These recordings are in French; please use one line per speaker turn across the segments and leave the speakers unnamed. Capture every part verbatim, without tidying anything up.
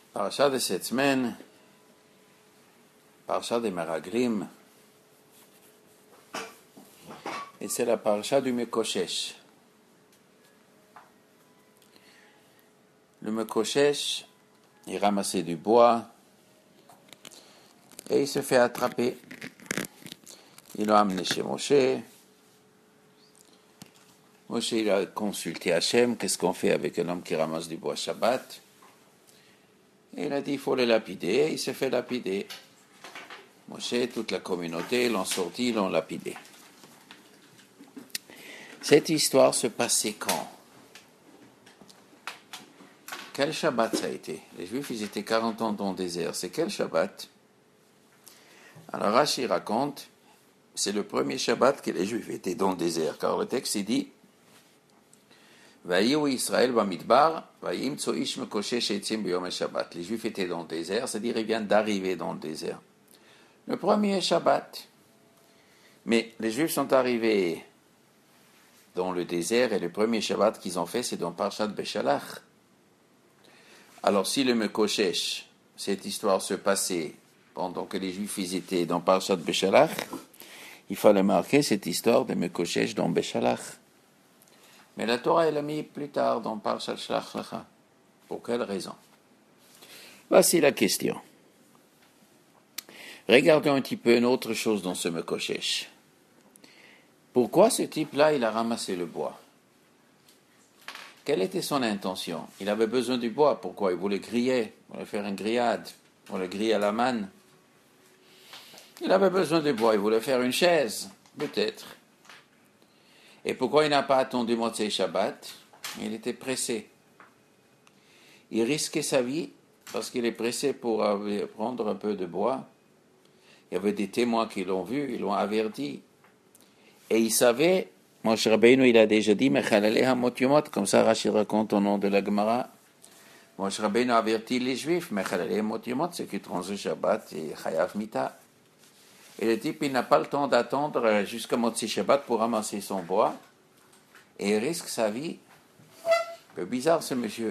Parasha de cette semaine, Parasha des Meraglim, et c'est la Parasha du Mekoshesh. Le Mekoshesh, il ramassait du bois et il se fait attraper. Il l'a amené chez Moshe. Moshe, il a consulté Hachem, qu'est-ce qu'on fait avec un homme qui ramasse du bois Shabbat? Et il a dit, il faut le lapider, et il s'est fait lapider. Moshe, toute la communauté l'ont sorti, l'ont lapidé. Cette histoire se passait quand? Quel Shabbat ça a été? Les Juifs, ils étaient quarante ans dans le désert. C'est quel Shabbat? Alors Rashi raconte, c'est le premier Shabbat que les Juifs étaient dans le désert, car le texte il dit Vayiou Israël bamidbar, vayimtso ish mekoshesh etzim biyom Shabbat. Les Juifs étaient dans le désert, c'est-à-dire ils viennent d'arriver dans le désert. Le premier Shabbat. Mais les Juifs sont arrivés dans le désert et le premier Shabbat qu'ils ont fait, c'est dans Parshat Beshalach. Alors si le Mekoshesh, cette histoire se passait pendant que les Juifs étaient dans Parshat Beshalach, il fallait marquer cette histoire de Mekoshesh dans Beshalach. Mais la Torah, elle l'a mis plus tard dans Parshat Shlach Lecha. Pour quelle raison? Voici la question. Regardons un petit peu une autre chose dans ce Mekoshesh. Pourquoi ce type-là, il a ramassé le bois? Quelle était son intention? Il avait besoin du bois. Pourquoi? Il voulait griller. Il voulait faire une grillade. Il voulait griller à la manne. Il avait besoin de bois. Il voulait faire une chaise. Peut-être. Et pourquoi il n'a pas attendu Motzei Shabbat? Il était pressé. Il risquait sa vie parce qu'il est pressé pour prendre un peu de bois. Il y avait des témoins qui l'ont vu, ils l'ont averti. Et il savait, Moshe Rabbeinu, il a déjà dit, Mechalaleha mot yomot, comme ça Rashi raconte au nom de la Gemara. Moshe Rabbeinu a averti les Juifs, Mechalaleha mot yomot, ceux qui transgressent Shabbat et Chayav Mita. Et le type, il n'a pas le temps d'attendre jusqu'à Motzei Shabbat pour ramasser son bois. Et il risque sa vie. Un peu bizarre ce monsieur.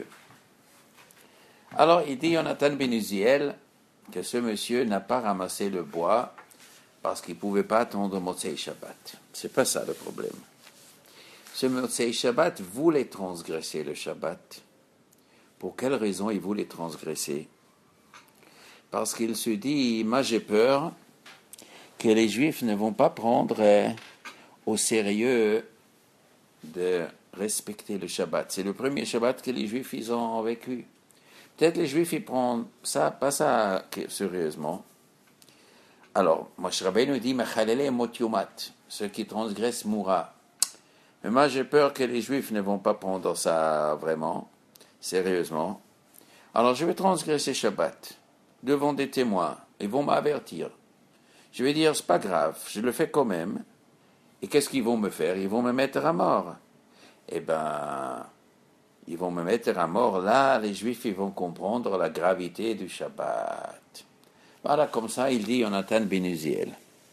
Alors il dit, Yonatan ben Uziel, que ce monsieur n'a pas ramassé le bois parce qu'il ne pouvait pas attendre Motzei Shabbat. C'est pas ça le problème. Ce Motzei Shabbat voulait transgresser le Shabbat. Pour quelle raison il voulait transgresser? Parce qu'il se dit, moi j'ai peur que les Juifs ne vont pas prendre euh, au sérieux de respecter le Shabbat. C'est le premier Shabbat que les Juifs ils ont vécu. Peut-être les Juifs ils prennent ça, pas ça sérieusement. Alors, Moshe Rabbeinu dit, Mechalele mot yomat, ceux qui transgressent mourra. Mais moi j'ai peur que les Juifs ne vont pas prendre ça vraiment, sérieusement. Alors je vais transgresser Shabbat devant des témoins. Ils vont m'avertir. Je vais dire, c'est pas grave, je le fais quand même. Et qu'est-ce qu'ils vont me faire? Ils vont me mettre à mort. Eh ben, ils vont me mettre à mort. Là, les Juifs, ils vont comprendre la gravité du Shabbat. Voilà, comme ça, il dit Yonatan ben Uziel.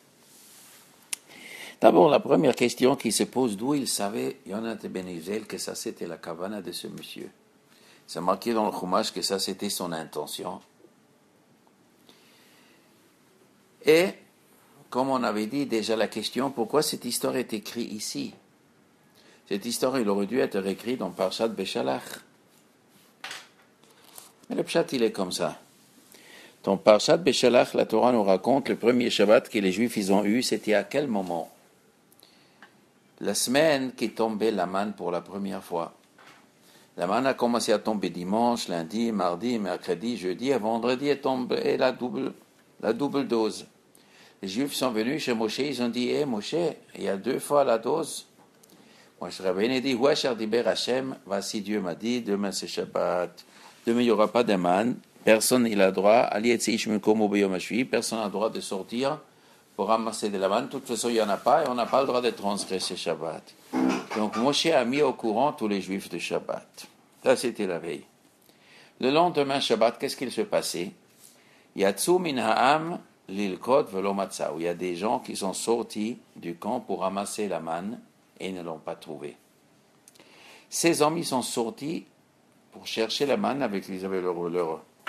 D'abord, la première question qui se pose, d'où il savait, Yonatan ben Uziel, que ça, c'était la kavana de ce monsieur. C'est marqué dans le Chumash que ça, c'était son intention. Et, comme on avait dit déjà la question, pourquoi cette histoire est écrite ici? Cette histoire, il aurait dû être écrite dans Parshat Beshalach. Mais le pshat, il est comme ça. Dans Parshat Beshalach, la Torah nous raconte le premier Shabbat que les Juifs ils ont eu, c'était à quel moment? La semaine qui tombait la manne pour la première fois. La manne a commencé à tomber dimanche, lundi, mardi, mercredi, jeudi, et vendredi est tombée la double, la double dose. Les Juifs sont venus chez Moshe, ils ont dit, hé hey, Moshe, il y a deux fois la dose. Moshe Rabbeinu dit, ouais, cher Diber Hashem, voici Dieu m'a dit, demain c'est Shabbat, demain il n'y aura pas de manne, personne n'a le droit, personne n'a le droit de sortir pour ramasser de la manne, de toute façon il n'y en a pas, et on n'a pas le droit de transgresser Shabbat. Donc Moshe a mis au courant tous les Juifs de Shabbat. Ça c'était la veille. Le lendemain Shabbat, qu'est-ce qu'il se passait? Yatsu min ha'am l'ilkot velo matzah, où il y a des gens qui sont sortis du camp pour ramasser la manne et ne l'ont pas trouvée. Ces hommes, ils sont sortis pour chercher la manne avec ils avaient leur, leur,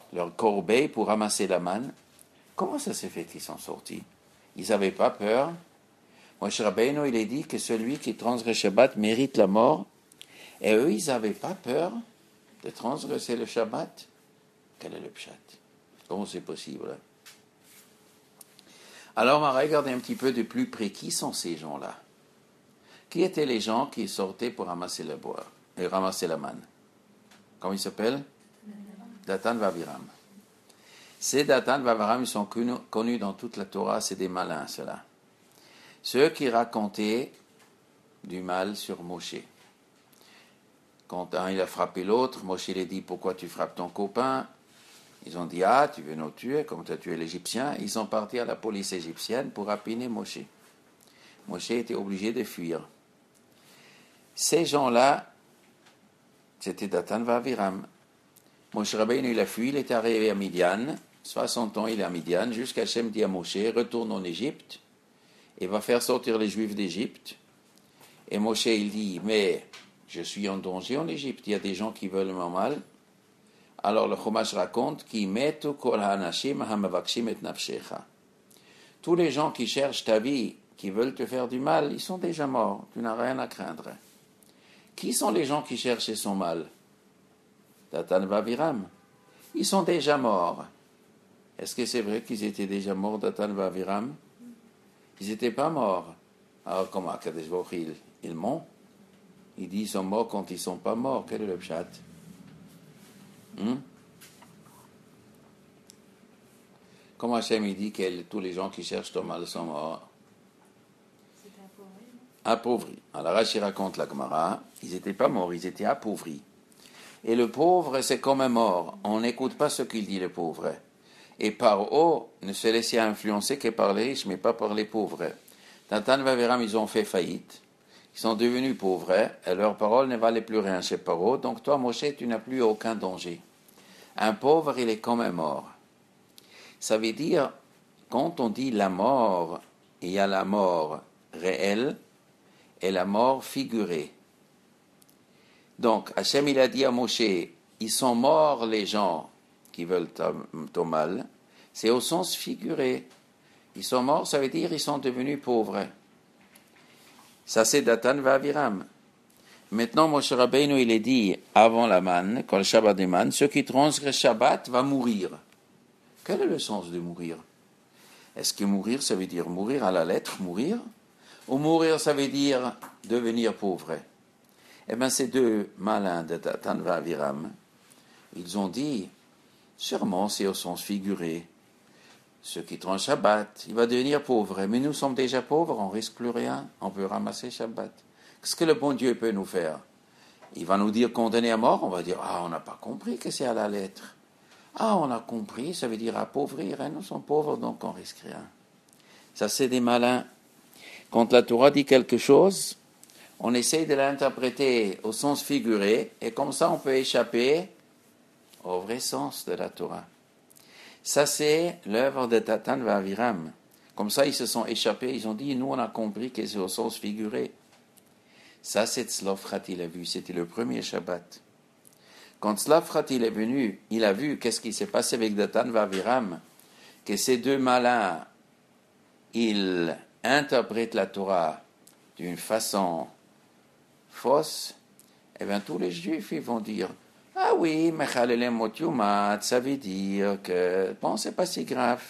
leur corbeille pour ramasser la manne. Comment ça s'est fait qu'ils sont sortis? Ils n'avaient pas peur. Moshe Rabbeinu, il est dit que celui qui transgresse Shabbat mérite la mort. Et eux, ils n'avaient pas peur de transgresser le Shabbat. Quel est le pshat? Comment c'est possible? Alors, on va regarder un petit peu de plus près. Qui sont ces gens-là? Qui étaient les gens qui sortaient pour ramasser le bois et ramasser la manne? Comment ils s'appellent? Datan Vaviram. Ces Datan Vaviram, ils sont connus, connus dans toute la Torah, c'est des malins, ceux-là. Ceux qui racontaient du mal sur Moshe. Quand un il a frappé l'autre, Moshe lui a dit, pourquoi tu frappes ton copain? Ils ont dit, ah, tu veux nous tuer, comme tu as tué l'Égyptien. Ils sont partis à la police égyptienne pour rapiner Moshe. Moshe était obligé de fuir. Ces gens-là, c'était Datan Vaviram. Moshe Rabbeinu, il a fui, il est arrivé à Midian. soixante ans, il est à Midian, jusqu'à Hachem dit à Moshe, retourne en Égypte, et va faire sortir les Juifs d'Égypte. Et Moshe, il dit, mais je suis en danger en Égypte, il y a des gens qui veulent mon mal. Alors le Chumash raconte, Ki metu kol hanashim hamavakshim et nafshecha. Tous les gens qui cherchent ta vie, qui veulent te faire du mal, ils sont déjà morts, tu n'as rien à craindre. Qui sont les gens qui cherchaient son mal? Datan Vaviram. Ils sont déjà morts. Est-ce que c'est vrai qu'ils étaient déjà morts, Datan Vaviram? Ils n'étaient pas morts. Alors comment Kadesh Baruch Hu, ils ment? Il dit ils sont morts quand ils ne sont pas morts. Quel est le pshat? Hmm? Comment Hachem il dit que tous les gens qui cherchent ton mal sont morts?
C'était appauvri.
Appauvris. Alors Rashi raconte la Gemara, ils n'étaient pas morts, ils étaient appauvris. Et le pauvre, c'est comme un mort. On n'écoute pas ce qu'il dit, le pauvre. Et par haut, ne se laisser influencer que par les riches, mais pas par les pauvres. Datan Vaviram, ils ont fait faillite. Ils sont devenus pauvres, et leur parole ne valait plus rien chez Paro. Donc toi, Moshe, tu n'as plus aucun danger. Un pauvre, il est comme un mort. Ça veut dire, quand on dit la mort, il y a la mort réelle et la mort figurée. Donc, Hachem, il a dit à Moshe, ils sont morts les gens qui veulent ton mal. C'est au sens figuré. Ils sont morts, ça veut dire ils sont devenus pauvres. Ça, c'est Datan Vaviram. Maintenant, Moshe Rabbeinu, il est dit, avant la manne, quand le Shabbat des mannes, ceux qui transgressent Shabbat va mourir. Quel est le sens de mourir? Est-ce que mourir, ça veut dire mourir à la lettre, mourir? Ou mourir, ça veut dire devenir pauvre? Eh bien, ces deux malins de Datan Vaviram, ils ont dit, sûrement c'est au sens figuré. Ceux qui tranchent Shabbat, il va devenir pauvre. Mais nous sommes déjà pauvres, on ne risque plus rien, on peut ramasser Shabbat. Qu'est-ce que le bon Dieu peut nous faire? Il va nous dire condamné à mort, on va dire, ah, on n'a pas compris que c'est à la lettre. Ah, on a compris, ça veut dire appauvrir, hein? Nous sommes pauvres, donc on risque rien. Ça, c'est des malins. Quand la Torah dit quelque chose, on essaye de l'interpréter au sens figuré, et comme ça, on peut échapper au vrai sens de la Torah. Ça, c'est l'œuvre de Datan Vaviram. Comme ça, ils se sont échappés, ils ont dit, nous, on a compris que c'est au sens figuré. Ça, c'est Tzlofrat, il a vu, c'était le premier Shabbat. Quand Tzlofrat, il est venu, il a vu qu'est-ce qui s'est passé avec Datan Vaviram, que ces deux malins, ils interprètent la Torah d'une façon fausse, eh bien, tous les Juifs, ils vont dire, ah oui, Mechalelem mot yumat, ça veut dire que, bon, c'est pas si grave.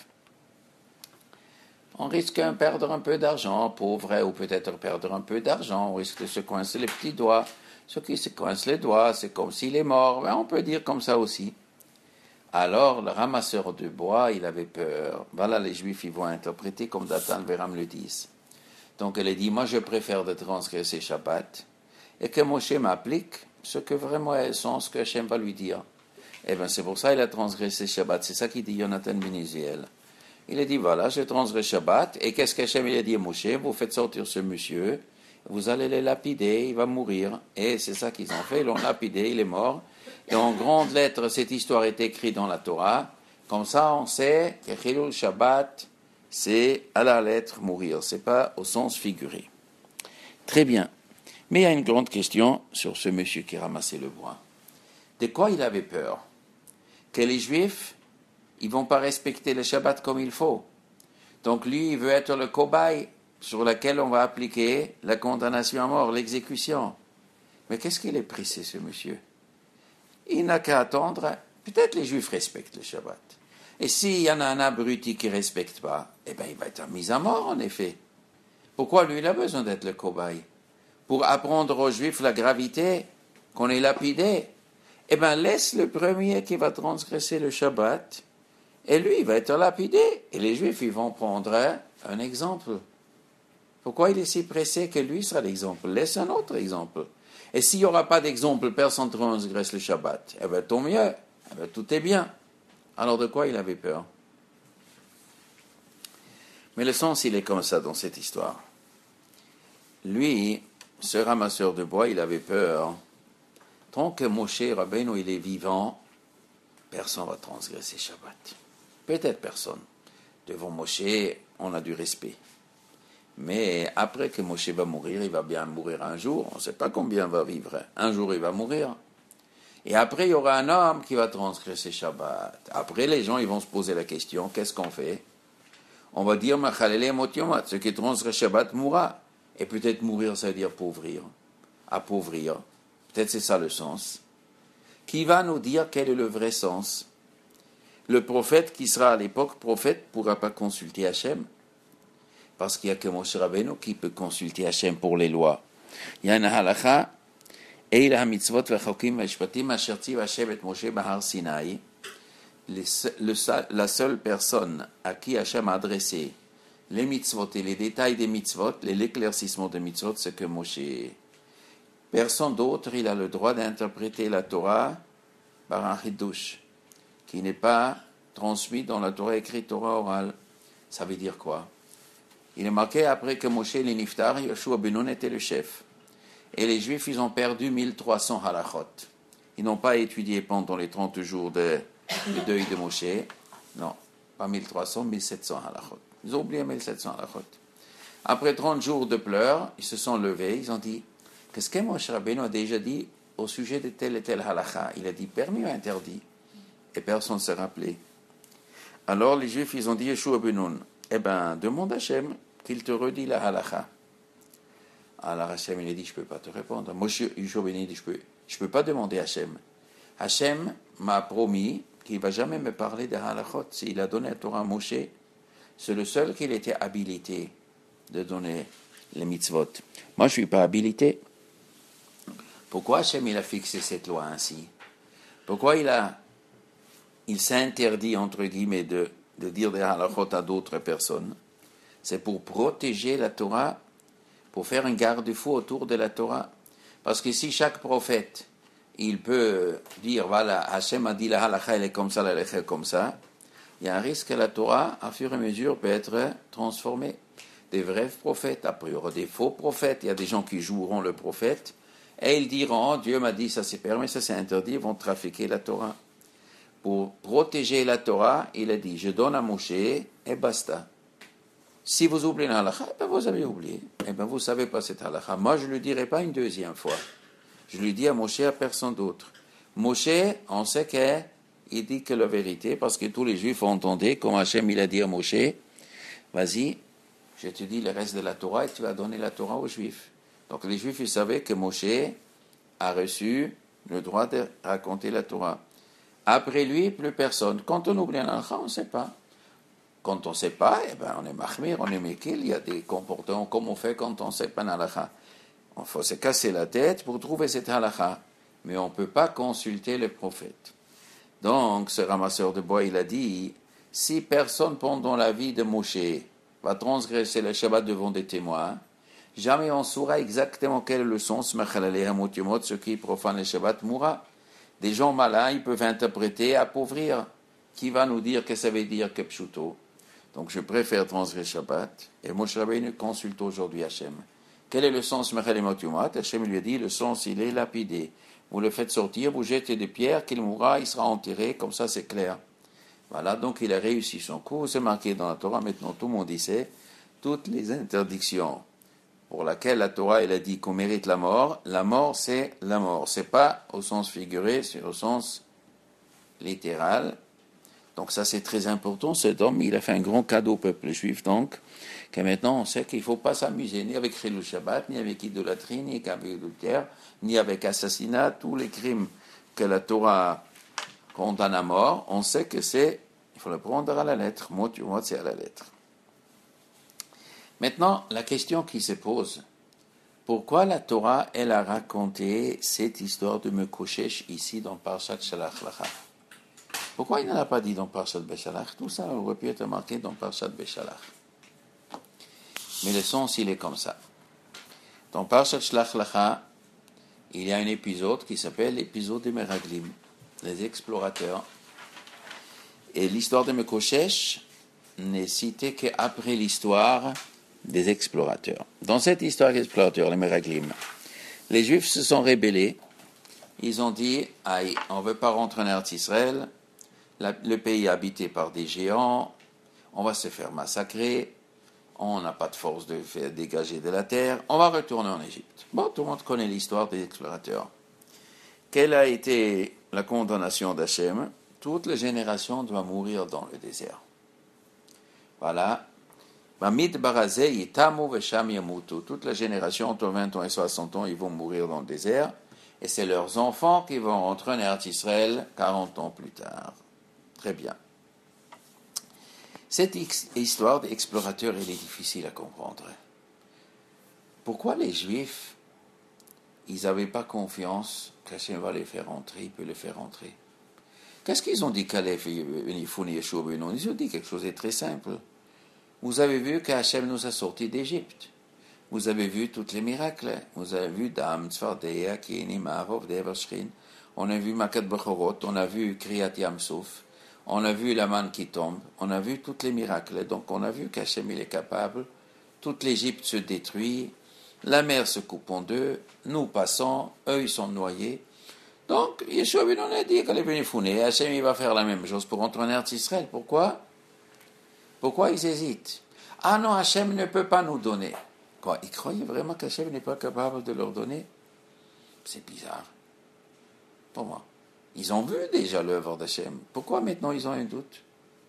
On risque de perdre un peu d'argent, pauvre, ou peut-être perdre un peu d'argent, on risque de se coincer les petits doigts. Ceux qui se coincent les doigts, c'est comme s'il est mort, ben, on peut dire comme ça aussi. Alors, le ramasseur de bois, il avait peur. Voilà, les Juifs, ils vont interpréter comme Datan Vaviram le disent. Donc, elle a dit, moi, je préfère de transgresser Shabbat, et que Moshe m'applique ce que vraiment est le sens que Hachem va lui dire. Eh bien, c'est pour ça qu'il a transgressé Shabbat. C'est ça qu'il dit Jonathan ben Uziel. Il a dit, voilà, je transgresse Shabbat. Et qu'est-ce qu'Hachem a dit à Moshe? Vous faites sortir ce monsieur, vous allez le lapider, il va mourir. Et c'est ça qu'ils ont fait, ils l'ont lapidé, il est mort. Et en grandes lettres, cette histoire est écrite dans la Torah. Comme ça, on sait que Chilul Shabbat, c'est à la lettre mourir. C'est pas au sens figuré. Très bien. Mais il y a une grande question sur ce monsieur qui ramassait le bois. De quoi il avait peur? que les Juifs, ils vont pas respecter le Shabbat comme il faut. Donc lui, il veut être le cobaye sur lequel on va appliquer la condamnation à mort, l'exécution. Mais qu'est-ce qu'il est pressé, ce monsieur? Il n'a qu'à attendre. Peut-être les Juifs respectent le Shabbat. Et s'il y en a un abruti qui ne respecte pas, eh bien, il va être mis à mort, en effet. Pourquoi lui, il a besoin d'être le cobaye? Pour apprendre aux Juifs la gravité, qu'on est lapidé. Eh bien, laisse le premier qui va transgresser le Shabbat, et lui, il va être lapidé. Et les Juifs, ils vont prendre un exemple. Pourquoi il est si pressé que lui sera l'exemple? Laisse un autre exemple. Et s'il n'y aura pas d'exemple, personne ne transgresse le Shabbat, eh bien, tant mieux. Eh bien, tout est bien. Alors, de quoi il avait peur? Mais le sens, il est comme ça dans cette histoire. Lui, ce ramasseur de bois, il avait peur. Tant que Moshe Rabbeinu, il est vivant, personne ne va transgresser Shabbat. Peut-être personne. Devant Moshe, on a du respect. Mais après que Moshe va mourir, il va bien mourir un jour. On ne sait pas combien il va vivre. Un jour, il va mourir. Et après, il y aura un homme qui va transgresser Shabbat. Après, les gens ils vont se poser la question, qu'est-ce qu'on fait? On va dire, Machalele mot yomat, ce qui transgresse Shabbat mourra. Et peut-être mourir, ça veut dire appauvrir. Appauvrir. Peut-être c'est ça le sens. Qui va nous dire quel est le vrai sens? Le prophète qui sera à l'époque prophète ne pourra pas consulter Hachem. Parce qu'il n'y a que Moshe Rabbeinu qui peut consulter Hachem pour les lois. Il y a une halakha. La seule personne à qui Hachem a adressé les mitzvot et les détails des mitzvot, l'éclaircissement des mitzvot, c'est que Moshe. Personne d'autre, il a le droit d'interpréter la Torah par un chiddush, qui n'est pas transmis dans la Torah écrite, Torah orale. Ça veut dire quoi? Il est marqué après que Moshe les niftar, Yoshua ben Nun était le chef. Et les Juifs, ils ont perdu mille trois cents halachot. Ils n'ont pas étudié pendant les trente jours de, de deuil de Moshe. Non, pas mille trois cents, mille sept cents halachot. Ils ont oublié mille sept cents halachot. Après trente jours de pleurs, ils se sont levés, ils ont dit, qu'est-ce que Moshe Rabbeinu a déjà dit au sujet de tel et tel halacha? Il a dit permis ou interdit? Et personne ne s'est rappelé. Alors les Juifs, ils ont dit, Yeshua ben Nun, eh bien, demande à Hachem qu'il te redit la halacha. Alors Hachem, il a dit, je ne peux pas te répondre. Moi, Yeshua ben Nun dit, je peux, je peux pas demander à Hachem. Hachem m'a promis qu'il ne va jamais me parler de halachot. S'il a donné la Torah à Moshe, c'est le seul qu'il était habilité de donner les mitzvot. Moi, je ne suis pas habilité. Pourquoi Hachem, il a fixé cette loi ainsi? Pourquoi il a, il s'est interdit, entre guillemets, de, de dire des halachot à d'autres personnes? C'est pour protéger la Torah, pour faire un garde-fou autour de la Torah. Parce que si chaque prophète, il peut dire, voilà, Hachem a dit la halakha, elle est comme ça, la halakha est comme ça, il y a un risque que la Torah, à fur et à mesure, peut être transformée. Des vrais prophètes, après il y aura des faux prophètes, il y a des gens qui joueront le prophète, et ils diront, Dieu m'a dit, ça c'est permis, ça c'est interdit, ils vont trafiquer la Torah. Pour protéger la Torah, il a dit, je donne à Moshe, et basta. Si vous oubliez la halakha, eh ben vous avez oublié. Eh bien, vous ne savez pas cette halakha. Moi, je ne le dirai pas une deuxième fois. Je lui dis à Moshe, à personne d'autre. Moshe, on sait qu'il dit que la vérité, parce que tous les Juifs entendaient, comme Hachem il a dit à Moshe, vas-y, je te dis le reste de la Torah et tu vas donner la Torah aux Juifs. Donc les Juifs, ils savaient que Moshe a reçu le droit de raconter la Torah. Après lui, plus personne. Quand on oublie un halakha, on ne sait pas. Quand on ne sait pas, eh ben, on est mahmir, on est mekil, il y a des comportements comme on fait quand on ne sait pas un halakha. Il faut se casser la tête pour trouver cette halakha. Mais on ne peut pas consulter le prophète. Donc, ce ramasseur de bois, il a dit, si personne pendant la vie de Moshe va transgresser le Shabbat devant des témoins, jamais on saura exactement quel est le sens, ce qui profane le Shabbat mourra. Des gens malins, ils peuvent interpréter, appauvrir. Qui va nous dire que ça veut dire que pshuto? Donc je préfère transgresser Shabbat. Et Moshe Rabbeinu consulte aujourd'hui Hachem. Quel est le sens Mechalem Yomat? Hachem lui a dit, le sens il est lapidé. Vous le faites sortir, vous jetez des pierres, qu'il mourra, il sera enterré, comme ça c'est clair. Voilà, donc il a réussi son coup, c'est marqué dans la Torah, maintenant tout le monde y sait, toutes les interdictions pour lesquelles la Torah elle a dit qu'on mérite la mort, la mort c'est la mort. C'est pas au sens figuré, c'est au sens littérale. Donc ça c'est très important, cet homme il a fait un grand cadeau au peuple juif, donc que maintenant on sait qu'il ne faut pas s'amuser ni avec Chilul Shabbat, ni avec idolâtrie, ni avec adultère, ni avec assassinat, tous les crimes que la Torah condamne à mort, on sait que c'est, il faut le prendre à la lettre, mot pour mot c'est à la lettre. Maintenant la question qui se pose, pourquoi la Torah elle a raconté cette histoire de Mekoshesh ici dans Parshat Shalach Lecha? Pourquoi il n'en a pas dit dans Parshat Beshalach? Tout ça aurait pu être marqué dans Parshat Beshalach. Mais le sens, il est comme ça. Dans Parshat Shalach Lecha, il y a un épisode qui s'appelle l'épisode des Meraglim, les explorateurs. Et l'histoire de Mekoshesh n'est citée qu'après l'histoire des explorateurs. Dans cette histoire des explorateurs, les Meraglim, les Juifs se sont rébellés. Ils ont dit, aïe, on ne veut pas rentrer en Eretz Israël. La, le pays est habité par des géants, on va se faire massacrer, on n'a pas de force de faire dégager de la terre, on va retourner en Égypte. Bon, tout le monde connaît l'histoire des explorateurs. Quelle a été la condamnation d'Hachem? Toute la génération doit mourir dans le désert. Voilà. Toute la génération, entre vingt ans et soixante ans, ils vont mourir dans le désert, et c'est leurs enfants qui vont rentrer en Eretz Israël quarante ans plus tard. Très bien. Cette histoire d'explorateur, elle est difficile à comprendre. Pourquoi les Juifs, ils n'avaient pas confiance qu'Hachem va les faire entrer, il peut les faire entrer? Qu'est-ce qu'ils ont dit qu'Aleph et Nifoun et Yeshua? Ils ont dit quelque chose de très simple. Vous avez vu qu'Hachem nous a sortis d'Égypte. Vous avez vu tous les miracles. Vous avez vu Dam, Tzfardea, Kieni, Maharov, Devershrin. On a vu Makat Bechorot, on a vu Kriyat Yamsouf. On a vu la manne qui tombe, on a vu tous les miracles. Donc on a vu qu'Hachem il est capable, toute l'Égypte se détruit, la mer se coupe en deux, nous passons, eux ils sont noyés. Donc Yeshua ben on a dit qu'elle est venue founer, Hachem il va faire la même chose pour entrer en Eretz Israël. Pourquoi? Pourquoi ils hésitent? Ah non, Hachem ne peut pas nous donner. Quoi? Ils croyaient vraiment qu'Hachem n'est pas capable de leur donner? C'est bizarre. Pour moi. Ils ont vu déjà l'œuvre d'Hachem. Pourquoi maintenant ils ont un doute?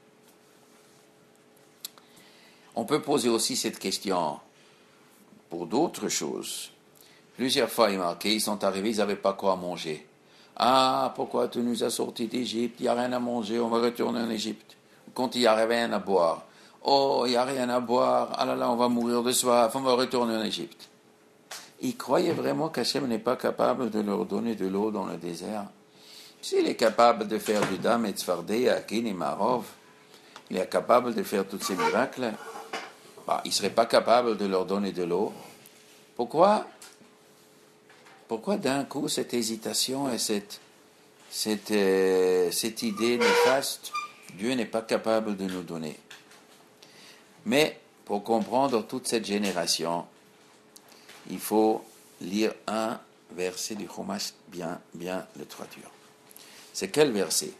On peut poser aussi cette question pour d'autres choses. Plusieurs fois, il est marqué, ils sont arrivés, ils n'avaient pas quoi manger. Ah, pourquoi tu nous as sortis d'Égypte? Il n'y a rien à manger, on va retourner en Égypte. Quand il n'y a rien à boire. Oh, il n'y a rien à boire. Ah là là, on va mourir de soif, on va retourner en Égypte. Ils croyaient vraiment qu'Hachem n'est pas capable de leur donner de l'eau dans le désert. S'il est capable de faire du Dam et Tzfardé à Kin et Marov, il est capable de faire tous ces miracles, bah, il ne serait pas capable de leur donner de l'eau. Pourquoi? Pourquoi d'un coup cette hésitation et cette, cette, euh, cette idée néfaste, Dieu n'est pas capable de nous donner? Mais pour comprendre toute cette génération, il faut lire un verset du Chumash, bien, bien le traduire. C'est quel verset?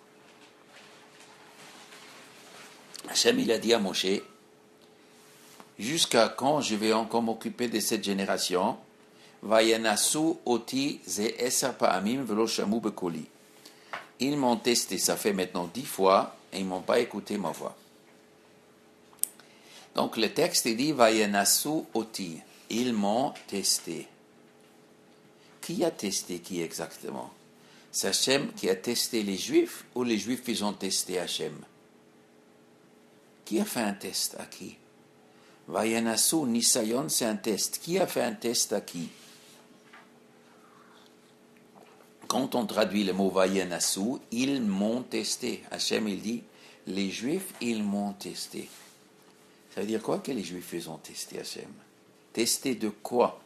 Hachem, il a dit à Moshe, jusqu'à quand je vais encore m'occuper de cette génération? Vayenasu oti ze eser pa'amim velo shamu bekoli. Ils m'ont testé, ça fait maintenant dix fois, et ils ne m'ont pas écouté ma voix. Donc le texte il dit Vayenasu oti. Ils m'ont testé. Qui a testé qui exactement? C'est Hachem qui a testé les Juifs ou les Juifs ils ont testé Hachem? Qui a fait un test à qui? Vayenasu, Nisayon, c'est un test. Qui a fait un test à qui? Quand on traduit le mot Vayenasu, ils m'ont testé. Hachem il dit, les Juifs ils m'ont testé. Ça veut dire quoi que les Juifs ils ont testé Hachem? Testé de quoi?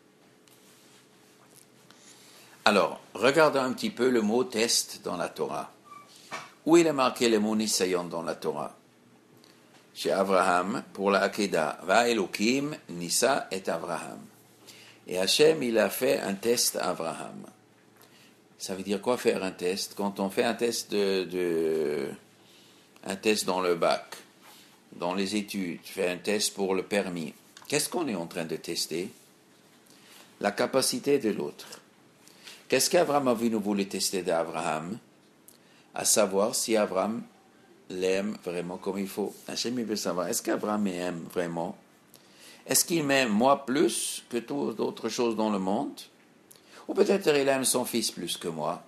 Alors, regardons un petit peu le mot test dans la Torah. Où il est marqué le mot Nisayon dans la Torah? Chez Abraham, pour la Akedah, Va Elokim, Nisa et Abraham. Et Hachem, il a fait un test à Abraham. Ça veut dire quoi faire un test? Quand on fait un test de, de un test dans le bac, dans les études, tu fais un test pour le permis. Qu'est-ce qu'on est en train de tester? La capacité de l'autre. Qu'est-ce qu'Abraham Avinu voulait tester d'Abraham? à savoir si Abraham l'aime vraiment comme il faut. Hachem, il veut savoir, est-ce qu'Abraham m'aime vraiment? Est-ce qu'il m'aime moi plus que toutes autres choses dans le monde? Ou peut-être il aime son fils plus que moi?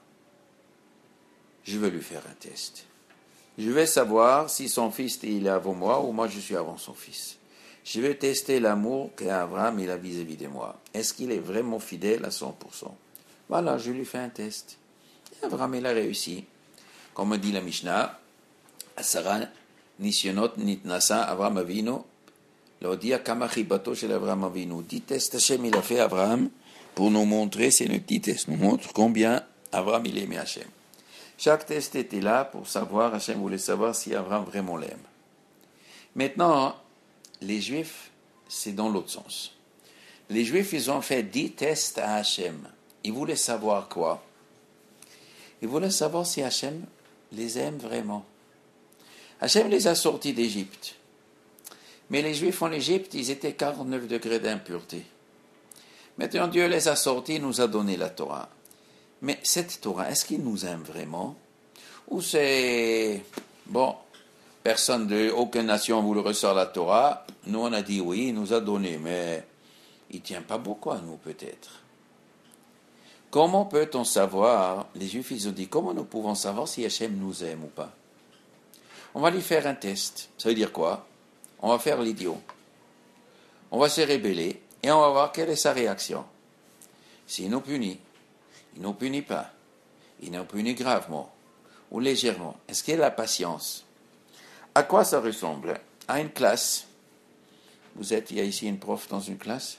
Je vais lui faire un test. Je vais savoir si son fils il est avant moi ou moi je suis avant son fils. Je vais tester l'amour qu'Abraham il a vis-à-vis de moi. Est-ce qu'il est vraiment fidèle à cent pour cent? Voilà, je lui fais un test. Et Abraham il a réussi. Comme dit la Mishnah, Asara nisyonot nitnasa Abraham Avinu, l'odia kamachi bato shel Abraham Avinu. Dix tests Hachem il a fait Abraham pour nous montrer, c'est le petit test, nous montre combien Abraham il aimait Hachem. Chaque test était là pour savoir, Hachem voulait savoir si Abraham vraiment l'aime. Maintenant, les Juifs, c'est dans l'autre sens. Les Juifs, ils ont fait dix tests à Hachem. Ils voulaient savoir quoi? Ils voulaient savoir si Hachem les aime vraiment. Hachem les a sortis d'Égypte. Mais les Juifs en Égypte, ils étaient quarante-neuf degrés d'impureté. Maintenant, Dieu les a sortis, il nous a donné la Torah. Mais cette Torah, est-ce qu'il nous aime vraiment? Ou c'est, bon, personne de, aucune nation vous le ressort la Torah. Nous, on a dit oui, il nous a donné, mais il ne tient pas beaucoup à nous, peut-être. Comment peut-on savoir, les Juifs, ils ont dit, comment nous pouvons savoir si Hachem nous aime ou pas? On va lui faire un test. Ça veut dire quoi? On va faire l'idiot. On va se rébeller et on va voir quelle est sa réaction. S'il nous punit, il ne nous punit pas. Il nous punit gravement ou légèrement. Est-ce qu'il a la patience? À quoi ça ressemble? À une classe. Vous êtes, il y a ici une prof dans une classe?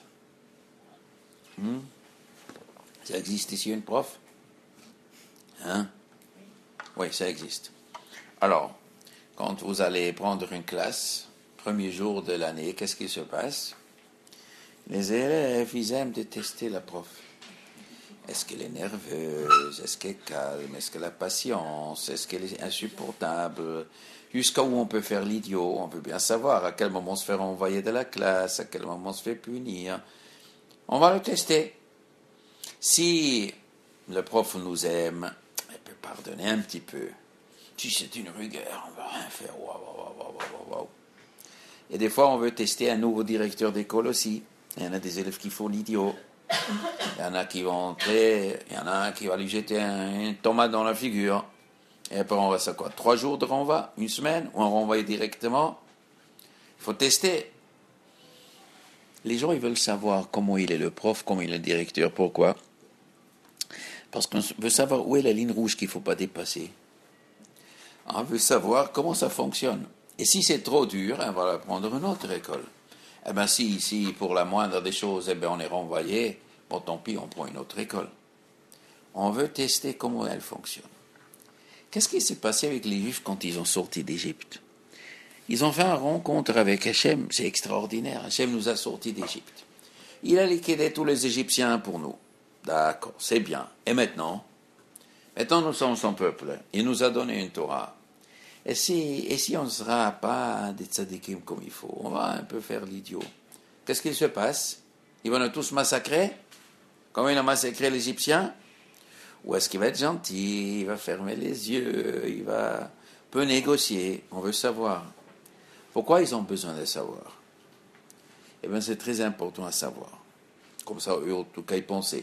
hmm? Ça existe ici une prof? Hein? Oui, ça existe. Alors, quand vous allez prendre une classe, premier jour de l'année, qu'est-ce qui se passe? Les élèves, ils aiment détester la prof. Est-ce qu'elle est nerveuse? Est-ce qu'elle est calme? Est-ce qu'elle a patience? Est-ce qu'elle est insupportable? Jusqu'à où on peut faire l'idiot? On veut bien savoir à quel moment on se fait renvoyer de la classe, à quel moment on se fait punir. On va le tester. Si le prof nous aime, il peut pardonner un petit peu. Si c'est une rigueur, on ne va rien faire. Wow, wow, wow, wow, wow. Et des fois, on veut tester un nouveau directeur d'école aussi. Il y en a des élèves qui font l'idiot. Il y en a qui vont entrer, il y en a un qui va lui jeter un, une tomate dans la figure. Et après, on va ça quoi? Trois jours de renvoi? Une semaine? Ou on renvoie directement? Il faut tester. Les gens, ils veulent savoir comment il est le prof, comment il est le directeur. Pourquoi? Parce qu'on veut savoir où est la ligne rouge qu'il ne faut pas dépasser. On veut savoir comment ça fonctionne. Et si c'est trop dur, on va prendre une autre école. Eh bien, si, si pour la moindre des choses, eh bien, on est renvoyé, bon, tant pis, on prend une autre école. On veut tester comment elle fonctionne. Qu'est-ce qui s'est passé avec les Juifs quand ils ont sorti d'Égypte? Ils ont fait une rencontre avec Hachem, c'est extraordinaire. Hachem nous a sortis d'Égypte. Il a liquidé tous les Égyptiens pour nous. D'accord, c'est bien. Et maintenant? Maintenant, nous sommes son peuple. Il nous a donné une Torah. Et si, et si on ne sera pas des tzadikim comme il faut? On va un peu faire l'idiot. Qu'est-ce qui se passe? Ils vont nous tous massacrer? Comme il a massacré l'Égyptien? Ou est-ce qu'il va être gentil? Il va fermer les yeux? Il va peu négocier? On veut savoir. Pourquoi ils ont besoin de savoir? Eh bien, c'est très important à savoir. Comme ça, eux, en tout cas, ils pensaient.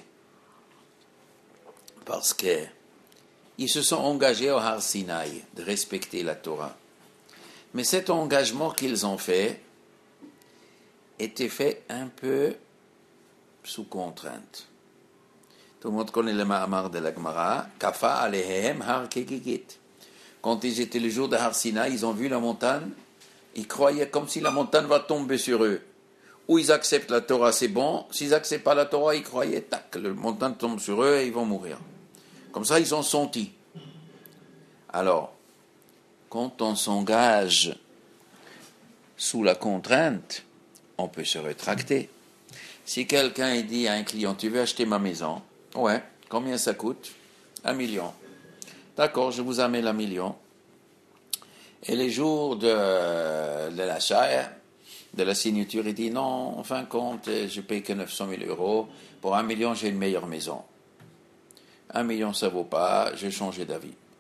Parce que ils se sont engagés au Har Sinaï de respecter la Torah. Mais cet engagement qu'ils ont fait était fait un peu sous contrainte. Tout le monde connaît le Mahamar de la Gemara. Kafa alehem har kegigit. Quand ils étaient le jour de Har Sinaï, ils ont vu la montagne. Ils croyaient comme si la montagne va tomber sur eux. Ou ils acceptent la Torah, c'est bon. S'ils n'acceptent pas la Torah, ils croyaient, tac, la montagne tombe sur eux et ils vont mourir. Comme ça, ils ont senti. Alors, quand on s'engage sous la contrainte, on peut se rétracter. Si quelqu'un dit à un client, tu veux acheter ma maison? Ouais, combien ça coûte? Un million. D'accord, je vous amène un million. Et les jours de, de l'achat, de la signature, il dit non, en fin de compte, je paye que neuf cent mille euros. Pour un million, j'ai une meilleure maison. Un million, ça ne vaut pas, j'ai changé d'avis.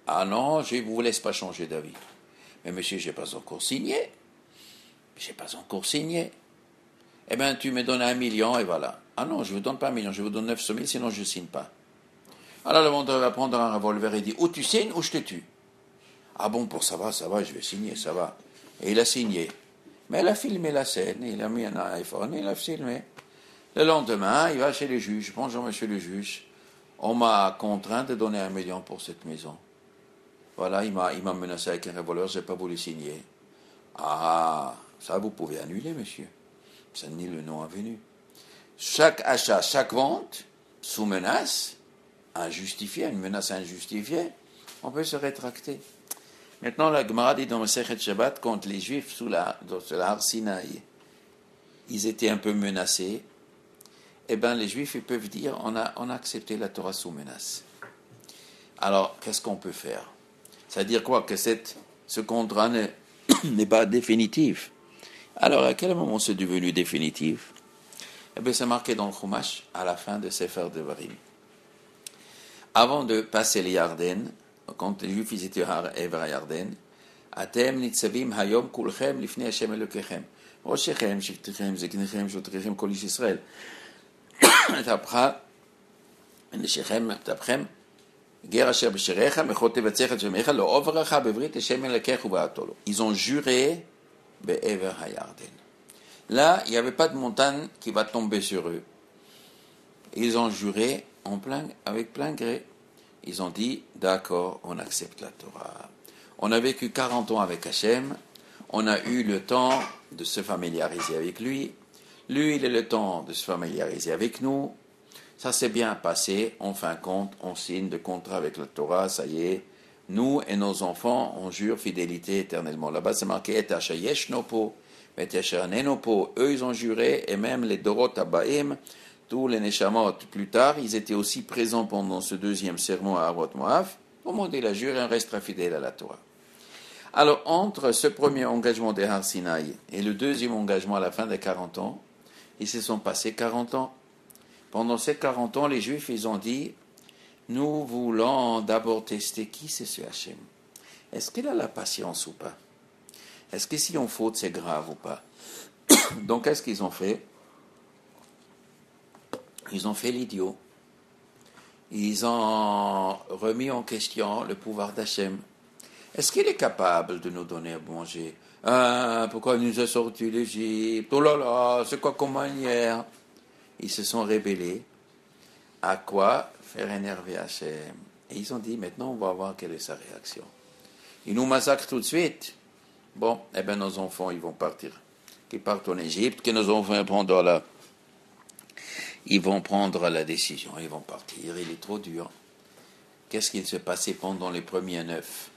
Ah non, je ne vous laisse pas changer d'avis. Mais monsieur, je n'ai pas encore signé. Je n'ai pas encore signé. Eh bien, tu me donnes un million et voilà. Ah non, je ne vous donne pas un million, je vous donne neuf cent mille, sinon je ne signe pas. Alors le vendeur va prendre un revolver et dit, ou tu signes ou je te tue. Ah bon, pour ça va, ça va, je vais signer, ça va. Et il a signé. Mais il a filmé la scène, il a mis un iPhone, il a filmé. Le lendemain, il va chez le juge. Bonjour, monsieur le juge. On m'a contraint de donner un million pour cette maison. Voilà, il m'a, il m'a menacé avec un revolver, je n'ai pas voulu signer. Ah, ça vous pouvez annuler, monsieur. Ça nie le non avenu. Chaque achat, chaque vente, sous menace, injustifiée, une menace injustifiée, on peut se rétracter. Maintenant, la Gemara dit dans le Sechet Shabbat, quand les Juifs sous la, sur la Har Sinaï, ils étaient un peu menacés, eh bien, les Juifs, ils peuvent dire, on a, on a accepté la Torah sous menace. Alors, qu'est-ce qu'on peut faire? C'est-à-dire quoi? Que cette, ce contrat n'est, n'est pas définitif. Alors, à quel moment c'est devenu définitif? Eh bien, c'est marqué dans le Chumash, à la fin de Sefer Devarim. Avant de passer les Yarden, quand les Juifs étaient à Yarden, Atem nitzavim hayom kulchem lifnei Hashem Elokechem. Roshechem, Shivtechem, Zeknechem, Shotrechem, Kol Ish Yisrael. Tapcha, Neshechem, Tapchem, Ger Asher B'Sherecha, Mechot Tevatzecha Shemecha, Lo Ovracha Bevrit Hashem Elokech U'Ba'atolo. Ils ont juré Be'ever HaYarden. Là, il n'y avait pas de montagne qui va tomber sur eux. Ils ont juré en plein, avec plein gré. Ils ont dit, d'accord, on accepte la Torah. On a vécu quarante ans avec Hachem. On a eu le temps de se familiariser avec lui. Lui, il a le temps de se familiariser avec nous. Ça s'est bien passé. En fin de compte, on signe de contrat avec la Torah. Ça y est, nous et nos enfants, on jure fidélité éternellement. Là-bas, c'est marqué, et Hashayesh Nopo. Eux, ils ont juré, et même les Dorot Abaim, tous les Neshamot, plus tard, ils étaient aussi présents pendant ce deuxième sermon à Avot Moav. Au moment où il a juré, on restera fidèle à la Torah. Alors, entre ce premier engagement des Har Sinaï et le deuxième engagement à la fin des quarante ans, ils se sont passés quarante ans. Pendant ces quarante ans, les Juifs, ils ont dit, nous voulons d'abord tester qui c'est ce Hachem. Est-ce qu'il a la patience ou pas? Est-ce que si on faute, c'est grave ou pas? Donc, qu'est-ce qu'ils ont fait? Ils ont fait l'idiot. Ils ont remis en question le pouvoir d'Hachem. Est-ce qu'il est capable de nous donner à manger? Ah, pourquoi il nous a sortis d'Égypte? Oh là là, c'est quoi comme manière? Ils se sont rébellés. À quoi? Faire énerver Hachem. Et ils ont dit, maintenant, on va voir quelle est sa réaction. Il nous massacre tout de suite. Bon, eh bien, nos enfants, ils vont partir. Qu'ils partent en Égypte, que nos enfants prendront la... Ils vont prendre la décision, ils vont partir, il est trop dur. Qu'est-ce qu'il se passait pendant les premiers neuf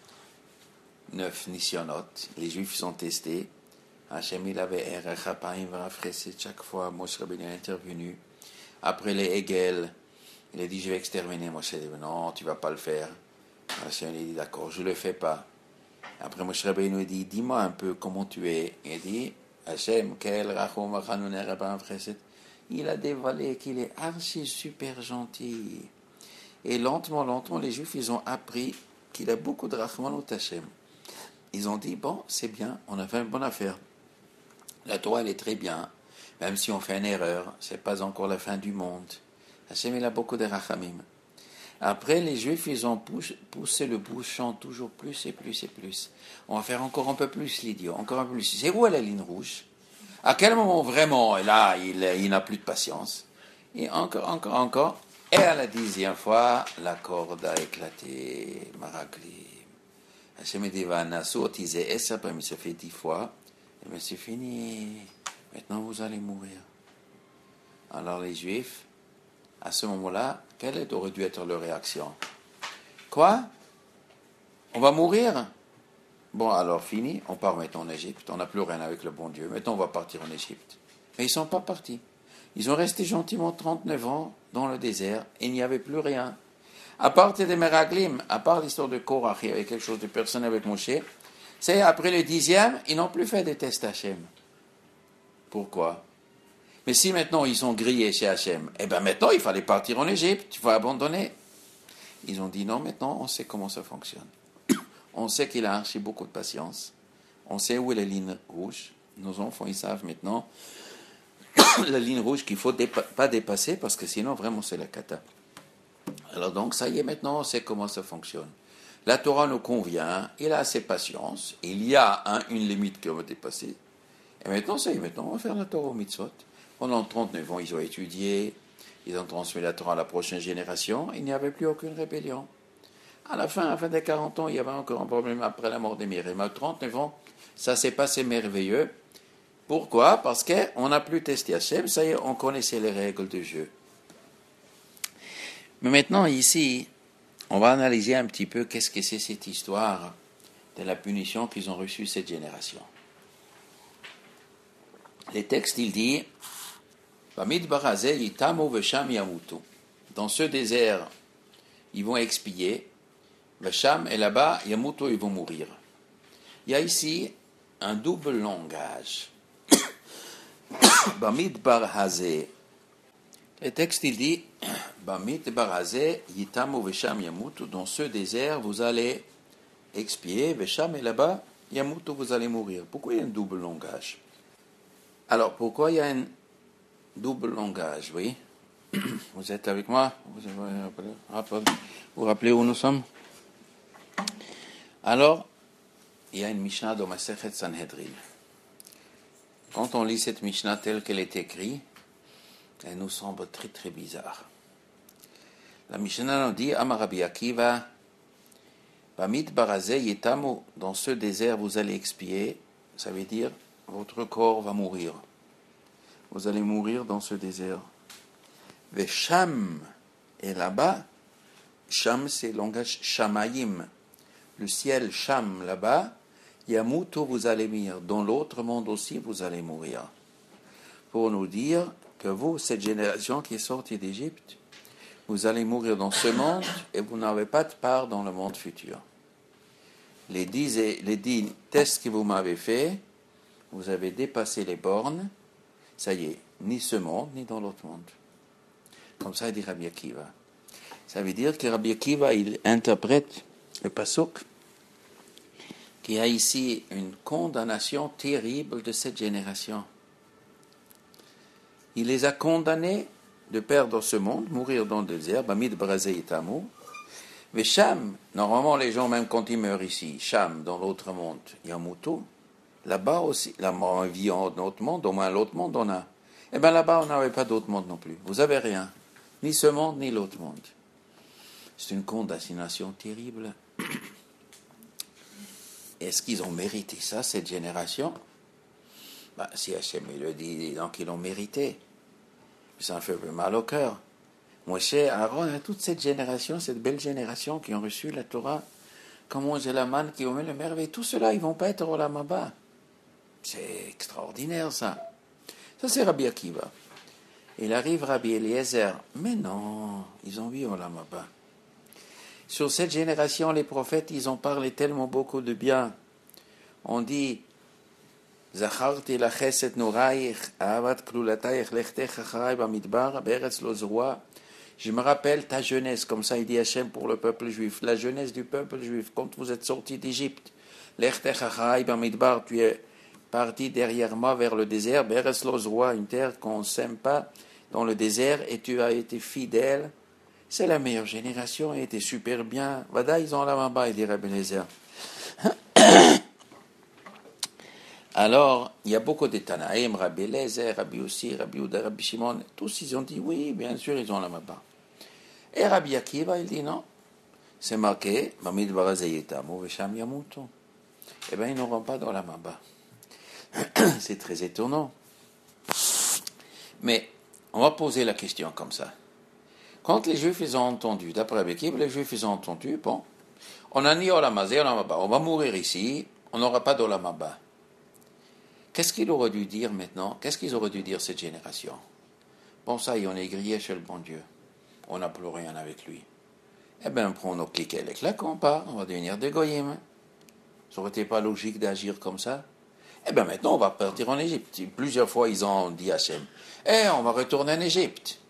Neuf Nisyonot? Les Juifs sont testés. Hachem, il avait Erech Apayim V'Rafreset, chaque fois, Moshe Rabbeinu est intervenu. Après les Hegel, il a dit, je vais exterminer Moshe. Il a dit, non, tu ne vas pas le faire. Hachem, il a dit, d'accord, je ne le fais pas. Après, Moshe Rabbeinu dit, dis-moi un peu comment tu es. Il dit, Hachem, quel rachom v'chanun erabam v'chesed. Il a dévoilé qu'il est archi super gentil. Et lentement, lentement, les Juifs, ils ont appris qu'il a beaucoup de rachmanut Hachem. Ils ont dit, bon, c'est bien, on a fait une bonne affaire. La Torah, elle est très bien. Même si on fait une erreur, c'est pas encore la fin du monde. Hachem, il a beaucoup de rachamim. Après, les Juifs, ils ont poussé le bouchon toujours plus et plus et plus. On va faire encore un peu plus l'idiot, encore un peu plus. C'est où est la ligne rouge? À quel moment vraiment, là, il, il n'a plus de patience? Et encore, encore, encore. Et à la dixième fois, la corde a éclaté. Maragli. Hachem dit, va nassou, tisé, et ça, il se fait dix fois. Et bien, c'est fini. Maintenant, vous allez mourir. Alors, les Juifs, à ce moment-là, quelle aurait dû être leur réaction? Quoi? On va mourir? Bon, alors fini, on part maintenant en Égypte. On n'a plus rien avec le bon Dieu. Maintenant, on va partir en Égypte. Mais ils ne sont pas partis. Ils ont resté gentiment trente-neuf ans dans le désert et il n'y avait plus rien. À part des Meraglim, à part l'histoire de Korach, il y avait quelque chose de personnel avec Moshe. C'est après le dixième, ils n'ont plus fait des tests Hachem. Pourquoi? Mais si maintenant ils sont grillés chez Hachem, eh bien maintenant il fallait partir en Égypte, il faut abandonner. Ils ont dit non, maintenant on sait comment ça fonctionne. On sait qu'il a archi beaucoup de patience. On sait où est la ligne rouge. Nos enfants, ils savent maintenant la ligne rouge qu'il ne faut dépa- pas dépasser parce que sinon, vraiment, c'est la cata. Alors donc, ça y est, maintenant, on sait comment ça fonctionne. La Torah nous convient, il a assez patience, il y a un, une limite qu'on va dépasser. Et maintenant, ça y est, maintenant, on va faire la Torah au mitzvot. Pendant trente-neuf ans, ils ont étudié, ils ont transmis la Torah à la prochaine génération, il n'y avait plus aucune rébellion. À la fin, à la fin des quarante ans, il y avait encore un problème après la mort des Myriam. À trente-neuf ans, ça s'est passé merveilleux. Pourquoi? Parce qu'on n'a plus testé Hachem, ça y est, on connaissait les règles du jeu. Mais maintenant, ici, on va analyser un petit peu qu'est-ce que c'est cette histoire de la punition qu'ils ont reçue cette génération. Les textes, il dit dans ce désert, ils vont expier. Vesham, et là-bas, Yamuto, ils vont mourir. Il y a ici un double langage. Bamidbar Hazé. Le texte, il dit Bamidbar Hazé, Yitamu Vesham Yamuto. Dans ce désert, vous allez expier. Vesham, et là-bas, Yamuto, vous allez mourir. Pourquoi il y a un double langage? Alors, pourquoi il y a un double langage, oui? Vous êtes avec moi? Vous vous vous rappelez où nous sommes? Alors, il y a une Mishnah dans Masechet Sanhedrin. Quand on lit cette Mishnah telle qu'elle est écrite, elle nous semble très très bizarre. La Mishnah nous dit Amar Rabbi Akiva, Bamidbar Hazé Yitamu, dans ce désert vous allez expier, ça veut dire votre corps va mourir. Vous allez mourir dans ce désert. Vesham, et là-bas, Sham c'est le langage Shamayim. Le ciel, Sham, là-bas, Yamutu, vous allez mourir. Dans l'autre monde aussi, vous allez mourir. Pour nous dire que vous, cette génération qui est sortie d'Égypte, vous allez mourir dans ce monde et vous n'avez pas de part dans le monde futur. Les dix, les dix tests que vous m'avez faits, vous avez dépassé les bornes, ça y est, ni ce monde, ni dans l'autre monde. Comme ça, il dit Rabbi Akiva. Ça veut dire que Rabbi Akiva, il interprète le pasuk, qu'il y a ici une condamnation terrible de cette génération. Il les a condamnés de perdre ce monde, mourir dans le désert, Bamid Brazé Itamu. Mais Sham, normalement les gens, même quand ils meurent ici, Sham, dans l'autre monde, Yamutu, là-bas aussi, la mort vit en autre monde, au moins l'autre monde on a. Eh bien là-bas on n'avait pas d'autre monde non plus. Vous avez rien, ni ce monde, ni l'autre monde. C'est une condamnation terrible. Est-ce qu'ils ont mérité ça, cette génération? Bah, si Hachem le dit, donc ils l'ont mérité. Ça me fait mal au cœur. Moshe, Aaron, toute cette génération, cette belle génération qui ont reçu la Torah, comment j'ai la manne, qui ont mis le merveille, tout cela, ils ne vont pas être au Olam Haba. C'est extraordinaire, ça. Ça, c'est Rabbi Akiva. Il arrive Rabbi Eliezer. Mais non, ils ont vu au Olam Haba. Sur cette génération, les prophètes, ils ont parlé tellement beaucoup de bien. On dit, Zacharti la chesed noraich, ahavat klulataich, lechtech acharai bamidbar, beretz lo zroa. Je me rappelle ta jeunesse, comme ça il dit Hachem pour le peuple juif, la jeunesse du peuple juif, quand vous êtes sortis d'Égypte. Lechtech acharai bamidbar, tu es parti derrière moi vers le désert, beretz lo zroa, une terre qu'on ne sème pas dans le désert, et tu as été fidèle. C'est la meilleure génération, elle était super bien. Vada, ils ont la mamba, il dit Rabbi Eliezer. Alors, il y a beaucoup de Tanaïm, Rabbi Eliezer, Rabbi Yossi, Rabbi Yehuda, Rabbi Shimon, tous ils ont dit oui, bien sûr, ils ont la mamba. Et Rabbi Akiva, il dit non. C'est marqué, Mamid Barazayetamu, Vesham Yamutu. Eh bien, ils n'auront pas dans la mamba. C'est très étonnant. Mais, on va poser la question comme ça. Quand les Juifs ils ont entendu, d'après Rabbi Akiva, les Juifs ils ont entendu, bon, on a ni Olam Hazé, Olam Haba, on va mourir ici, on n'aura pas d'Olam Haba. Qu'est-ce qu'il aurait dû dire maintenant? Qu'est-ce qu'ils auraient dû dire cette génération? Bon, ça y est, on est grillé chez le bon Dieu. On n'a plus rien avec lui. Eh bien, on prend nos clics et les claques, on part, on va devenir des goyim. Ça aurait été pas logique d'agir comme ça? Eh bien, maintenant, on va partir en Égypte. Plusieurs fois, ils ont dit à Hachem, eh, on va retourner en Égypte.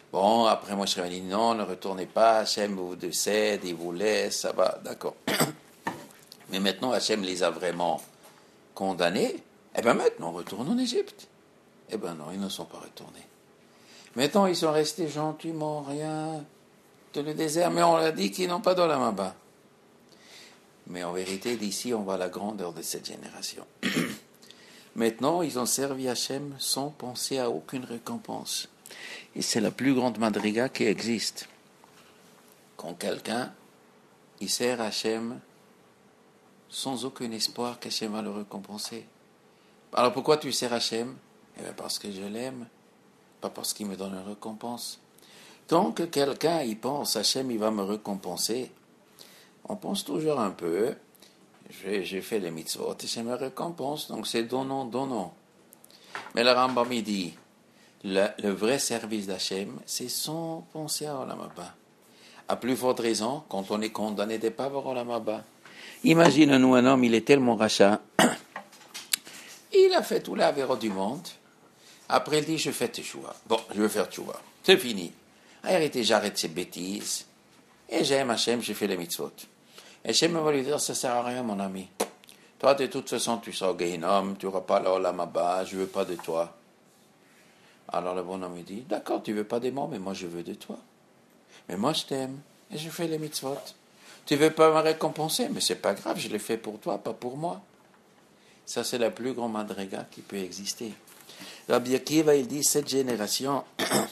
Bon, après moi, je dit non, ne retournez pas, Hachem vous décède, il vous laisse, ça va, d'accord. Mais maintenant, Hachem les a vraiment condamnés. Eh bien maintenant, on retourne en Égypte. Eh bien non, ils ne sont pas retournés. Maintenant, ils sont restés gentiment, rien, dans le désert, mais on a dit qu'ils n'ont pas d'Olam Haba. Mais en vérité, d'ici, on voit la grandeur de cette génération. Maintenant, ils ont servi Hachem sans penser à aucune récompense. Et c'est la plus grande madriga qui existe. Quand quelqu'un, il sert Hachem sans aucun espoir qu'Hachem va le récompenser. Alors pourquoi tu sers Hachem? Eh bien parce que je l'aime, pas parce qu'il me donne une récompense. Tant que quelqu'un y pense, Hachem il va me récompenser, on pense toujours un peu, j'ai, j'ai fait les mitzvot, Hachem me récompense, donc c'est donnant, donnant. Mais le Rambam il dit, le, le vrai service d'Hachem, c'est sans penser à Olam Haba. À plus forte raison, quand on est condamné de ne pas avoir Olam Haba. Imagine-nous un homme, il est tellement rachat, il a fait tout l'avera du monde, après il dit, je fais teshuva. Bon, je veux faire teshuva. C'est fini. Arrêtez, j'arrête ces bêtises. Et j'aime Hachem, j'ai fait les mitzvot. Et Hachem va lui dire, ça sert à rien, mon ami. Toi, de toute façon, tu seras au Gehinnom, tu n'auras pas l'Olam Haba, je ne veux pas de toi. Alors le bon homme il dit, d'accord, tu ne veux pas de moi, mais moi je veux de toi. Mais moi je t'aime, et je fais les mitzvot. Tu ne veux pas me récompenser, mais ce n'est pas grave, je l'ai fait pour toi, pas pour moi. Ça, c'est la plus grande madriga qui peut exister. Rabbi Akiva, il dit, cette génération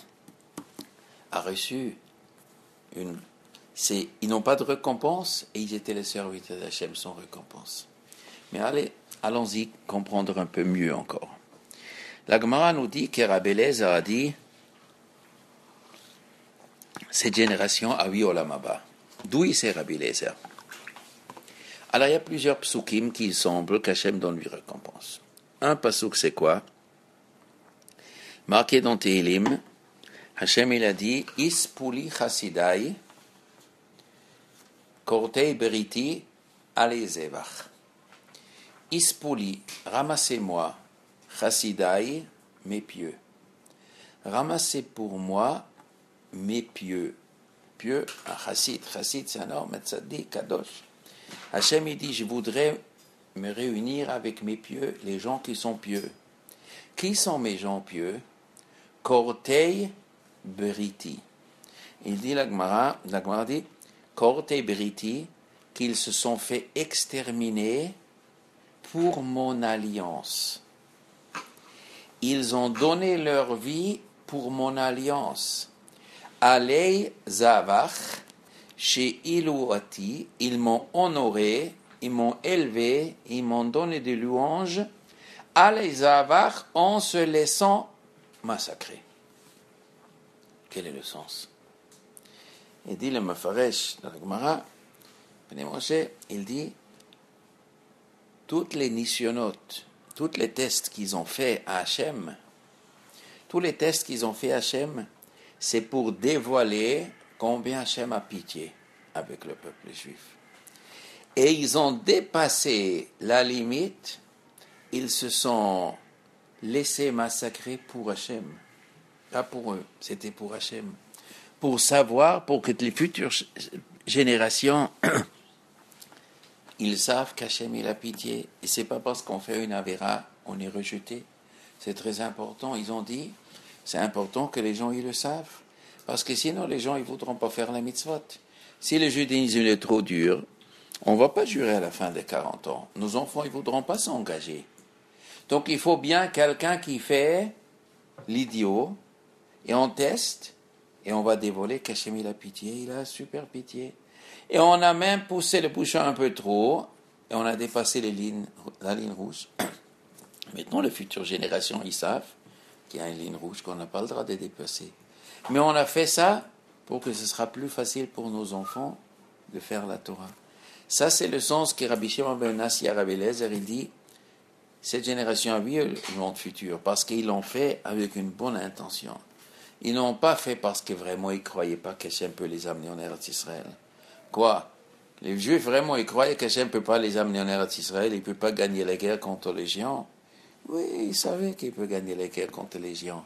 a reçu une... C'est, ils n'ont pas de récompense, et ils étaient les serviteurs d'Hachem sans récompense. Mais allez, allons-y comprendre un peu mieux encore. La Gemara nous dit que Rabbi Eliezer a dit, cette génération a vu Olam Haba. D'où il sait Rabbi Eliezer? Alors il y a plusieurs psukim qui semblent qu'Hachem donne lui récompense. Un pasuk c'est quoi? Marqué dans Tehilim, Hachem il a dit, Ispuli chasidai, kortei beriti, alezevach. Ispuli, ramassez-moi, chasidai, mes pieux. Ramassez pour moi mes pieux. Pieux, un chassid. Chassid, c'est un homme, tzaddik, kadosh. Hachem, il dit, je voudrais me réunir avec mes pieux, les gens qui sont pieux. Qui sont mes gens pieux? Kortei beriti. Il dit, la Gemara, la Gemara dit, Kortei beriti, qu'ils se sont fait exterminer pour mon alliance. Ils ont donné leur vie pour mon alliance. Alei zavach, chez Ilouati, ils m'ont honoré, ils m'ont élevé, ils m'ont donné des louanges. Alei zavach, en se laissant massacrer. Quel est le sens? Il dit le Mefaresh dans la Gemara, il dit toutes les nisyonotes, tous les tests qu'ils ont fait à Hachem, tous les tests qu'ils ont fait à Hachem, c'est pour dévoiler combien Hachem a pitié avec le peuple juif. Et ils ont dépassé la limite, ils se sont laissés massacrer pour Hachem. Pas pour eux, c'était pour Hachem. Pour savoir, pour que les futures générations, ils savent qu'Hachem il a pitié. Et c'est pas parce qu'on fait une avéra, on est rejeté. C'est très important. Ils ont dit, c'est important que les gens ils le savent. Parce que sinon, les gens ils voudront pas faire la mitzvot. Si le judaïsme est trop dur, on va pas jurer à la fin des quarante ans. Nos enfants ils voudront pas s'engager. Donc il faut bien quelqu'un qui fait l'idiot, et on teste, et on va dévoiler qu'Hachem il a pitié, il a super pitié. Et on a même poussé le bouchon un peu trop, et on a dépassé les lignes, la ligne rouge. Maintenant, les futures générations, ils savent qu'il y a une ligne rouge qu'on n'a pas le droit de dépasser. Mais on a fait ça pour que ce sera plus facile pour nos enfants de faire la Torah. Ça, c'est le sens que Rabbi Shimon ben Nassi à Rabbi Eliezer, il dit, cette génération a vu le monde futur, parce qu'ils l'ont fait avec une bonne intention. Ils n'ont pas fait parce que vraiment ils ne croyaient pas qu'Hachem peut les amener en Eretz Israël. Quoi? Les Juifs vraiment ils croyaient qu'Hachem ne peut pas les amener en Eretz Israël, il ne peut pas gagner la guerre contre les géants. Oui, ils savaient qu'il peut gagner la guerre contre les géants.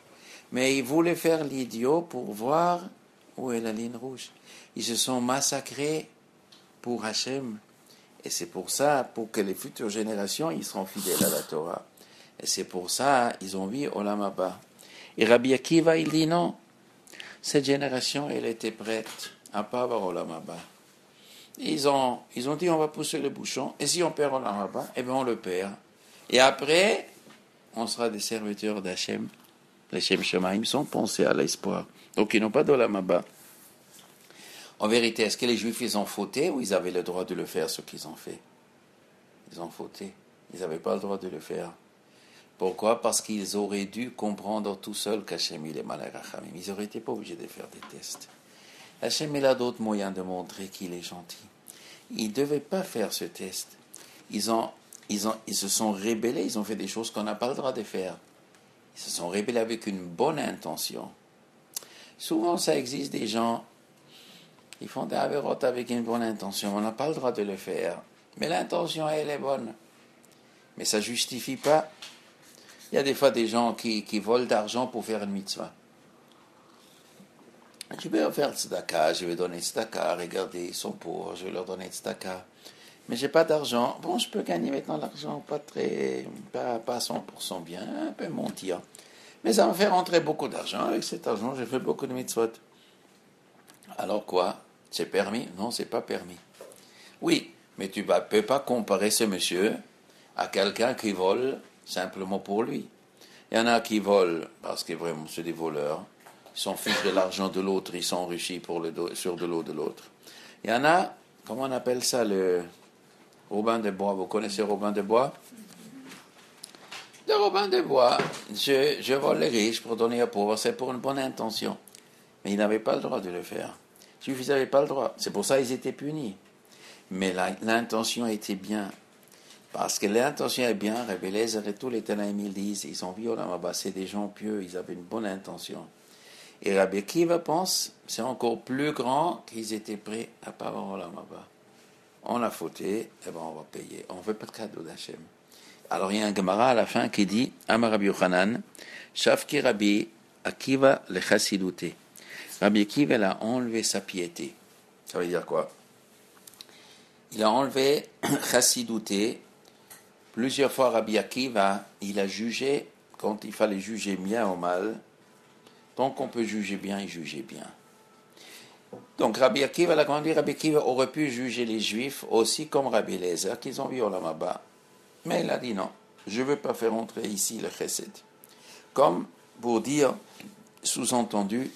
Mais ils voulaient faire l'idiot pour voir où est la ligne rouge. Ils se sont massacrés pour Hachem. Et c'est pour ça, pour que les futures générations, ils seront fidèles à la Torah. Et c'est pour ça, ils ont vu Olam Haba. Et Rabbi Akiva, il dit non. Cette génération, elle était prête à ne pas avoir Olam Haba. Ils ont, ils ont dit, on va pousser le bouchon. Et si on perd Olam Haba, eh bien on le perd. Et après, on sera des serviteurs d'Hachem. Les Shem Shamaim sont pensés à l'espoir. Donc ils n'ont pas d'Olam Haba. En vérité, est-ce que les Juifs, ils ont fauté ou ils avaient le droit de le faire, ce qu'ils ont fait? Ils ont fauté. Ils n'avaient pas le droit de le faire. Pourquoi? Parce qu'ils auraient dû comprendre tout seuls qu'Hachem, il est malin Rachamim. Ils n'auraient été pas obligés de faire des tests. Hachem, il a d'autres moyens de montrer qu'il est gentil. Ils ne devaient pas faire ce test. Ils, ont, ils, ont, ils se sont rébellés, ils ont fait des choses qu'on n'a pas le droit de faire. Ils se sont rébellés avec une bonne intention. Souvent, ça existe des gens... Ils font des avérotes avec une bonne intention. On n'a pas le droit de le faire. Mais l'intention, elle est bonne. Mais ça ne justifie pas. Il y a des fois des gens qui, qui volent d'argent pour faire une mitzvah. Je vais faire tzedaka, je vais donner tzedaka. Regardez, ils sont pauvres, je vais leur donner tzedaka. Mais je n'ai pas d'argent. Bon, je peux gagner maintenant l'argent, pas très, pas, pas cent pour cent bien, un peu mentir. Mais ça me fait rentrer beaucoup d'argent. Avec cet argent, j'ai fait beaucoup de mitzvot. Alors quoi? C'est permis? Non, c'est pas permis. Oui, mais tu ne peux pas comparer ce monsieur à quelqu'un qui vole simplement pour lui. Il y en a qui volent parce que vraiment c'est des voleurs. Ils s'en fichent de l'argent de l'autre, ils s'enrichissent pour le do- sur de l'eau de l'autre. Il y en a, comment on appelle ça, le Robin des Bois. Vous connaissez Robin des Bois? De Robin des Bois, je, je vole les riches pour donner aux pauvres, c'est pour une bonne intention. Mais ils n'avaient pas le droit de le faire. Les Juifs, ils n'avaient pas le droit. C'est pour ça qu'ils étaient punis. Mais la, l'intention était bien. Parce que l'intention est bien, Rabbi Eliezer et tous les Tanaïm, ils disent, ils ont vu Olam Haba, c'est des gens pieux, ils avaient une bonne intention. Et Rabbi Akiva pense, c'est encore plus grand qu'ils étaient prêts à pas avoir Olam Haba. On a fauté, eh ben on va payer. On ne veut pas de cadeau d'Hachem. Alors il y a un Gemara à la fin qui dit, Amar Rabbi Yochanan, Shafki Rabbi Akiva le Chassidouté. Rabbi Akiva a enlevé sa piété. Ça veut dire quoi? Il a enlevé Chassidouté. Plusieurs fois, Rabbi Akiva, il a jugé, quand il fallait juger bien ou mal, tant qu'on peut juger bien, il jugeait bien. Donc Rabbi Akiva, la grande Rabbi Akiva aurait pu juger les Juifs aussi comme Rabbi Eliezer, qu'ils ont vu Olam Haba. Mais il a dit non, je ne veux pas faire entrer ici le chesed. Comme pour dire, sous-entendu,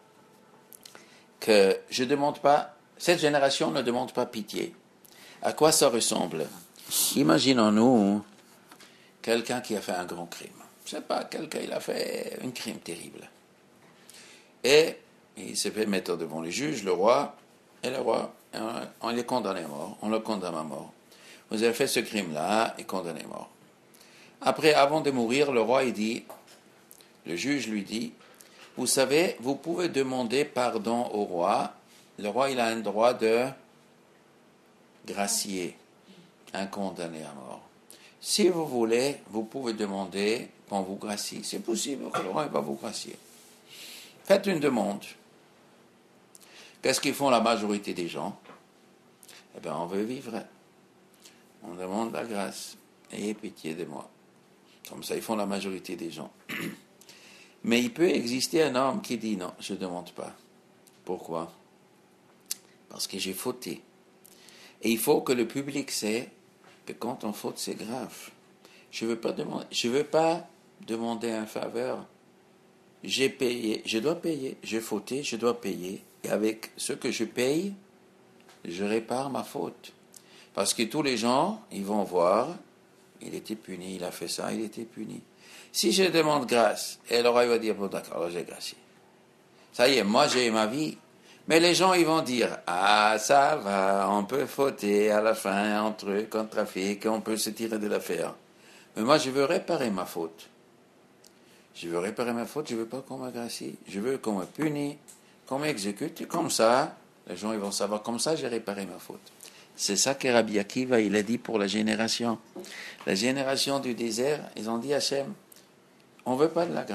que je ne demande pas, cette génération ne demande pas pitié. À quoi ça ressemble? Imaginons-nous quelqu'un qui a fait un grand crime. Je ne sais pas, quelqu'un il a fait un crime terrible. Et il s'est fait mettre devant les juges, le roi, et le roi, on les condamne à mort, on le condamne à mort. Vous avez fait ce crime-là, et condamné à mort. Après, avant de mourir, le roi, il dit, le juge lui dit, vous savez, vous pouvez demander pardon au roi. Le roi, il a un droit de gracier un condamné à mort. Si vous voulez, vous pouvez demander qu'on vous gracie. C'est possible que le roi va vous gracier. Faites une demande. Qu'est-ce qu'ils font la majorité des gens? Eh bien, on veut vivre. On demande la grâce. Ayez pitié de moi. Comme ça, ils font la majorité des gens. Mais il peut exister un homme qui dit non, je ne demande pas. Pourquoi? Parce que j'ai fauté. Et il faut que le public sait que quand on faute, c'est grave. Je ne veux pas demander, je veux pas demander un faveur. J'ai payé, je dois payer. J'ai fauté, je dois payer. Et avec ce que je paye, je répare ma faute. Parce que tous les gens, ils vont voir, il était puni, il a fait ça, il était puni. Si je demande grâce, et le roi va dire, bon d'accord, alors j'ai gracié. Ça y est, moi j'ai ma vie. Mais les gens, ils vont dire, ah, ça va, on peut fauter à la fin, en truc, en trafic, on peut se tirer de l'affaire. Mais moi, je veux réparer ma faute. Je veux réparer ma faute, je ne veux pas qu'on m'agracie. Je veux qu'on me punisse, qu'on m'exécute, et comme ça, les gens, ils vont savoir, comme ça, j'ai réparé ma faute. C'est ça que Rabbi Akiva, il a dit pour la génération. La génération du désert, ils ont dit à Hachem, on ne veut pas de la grâce.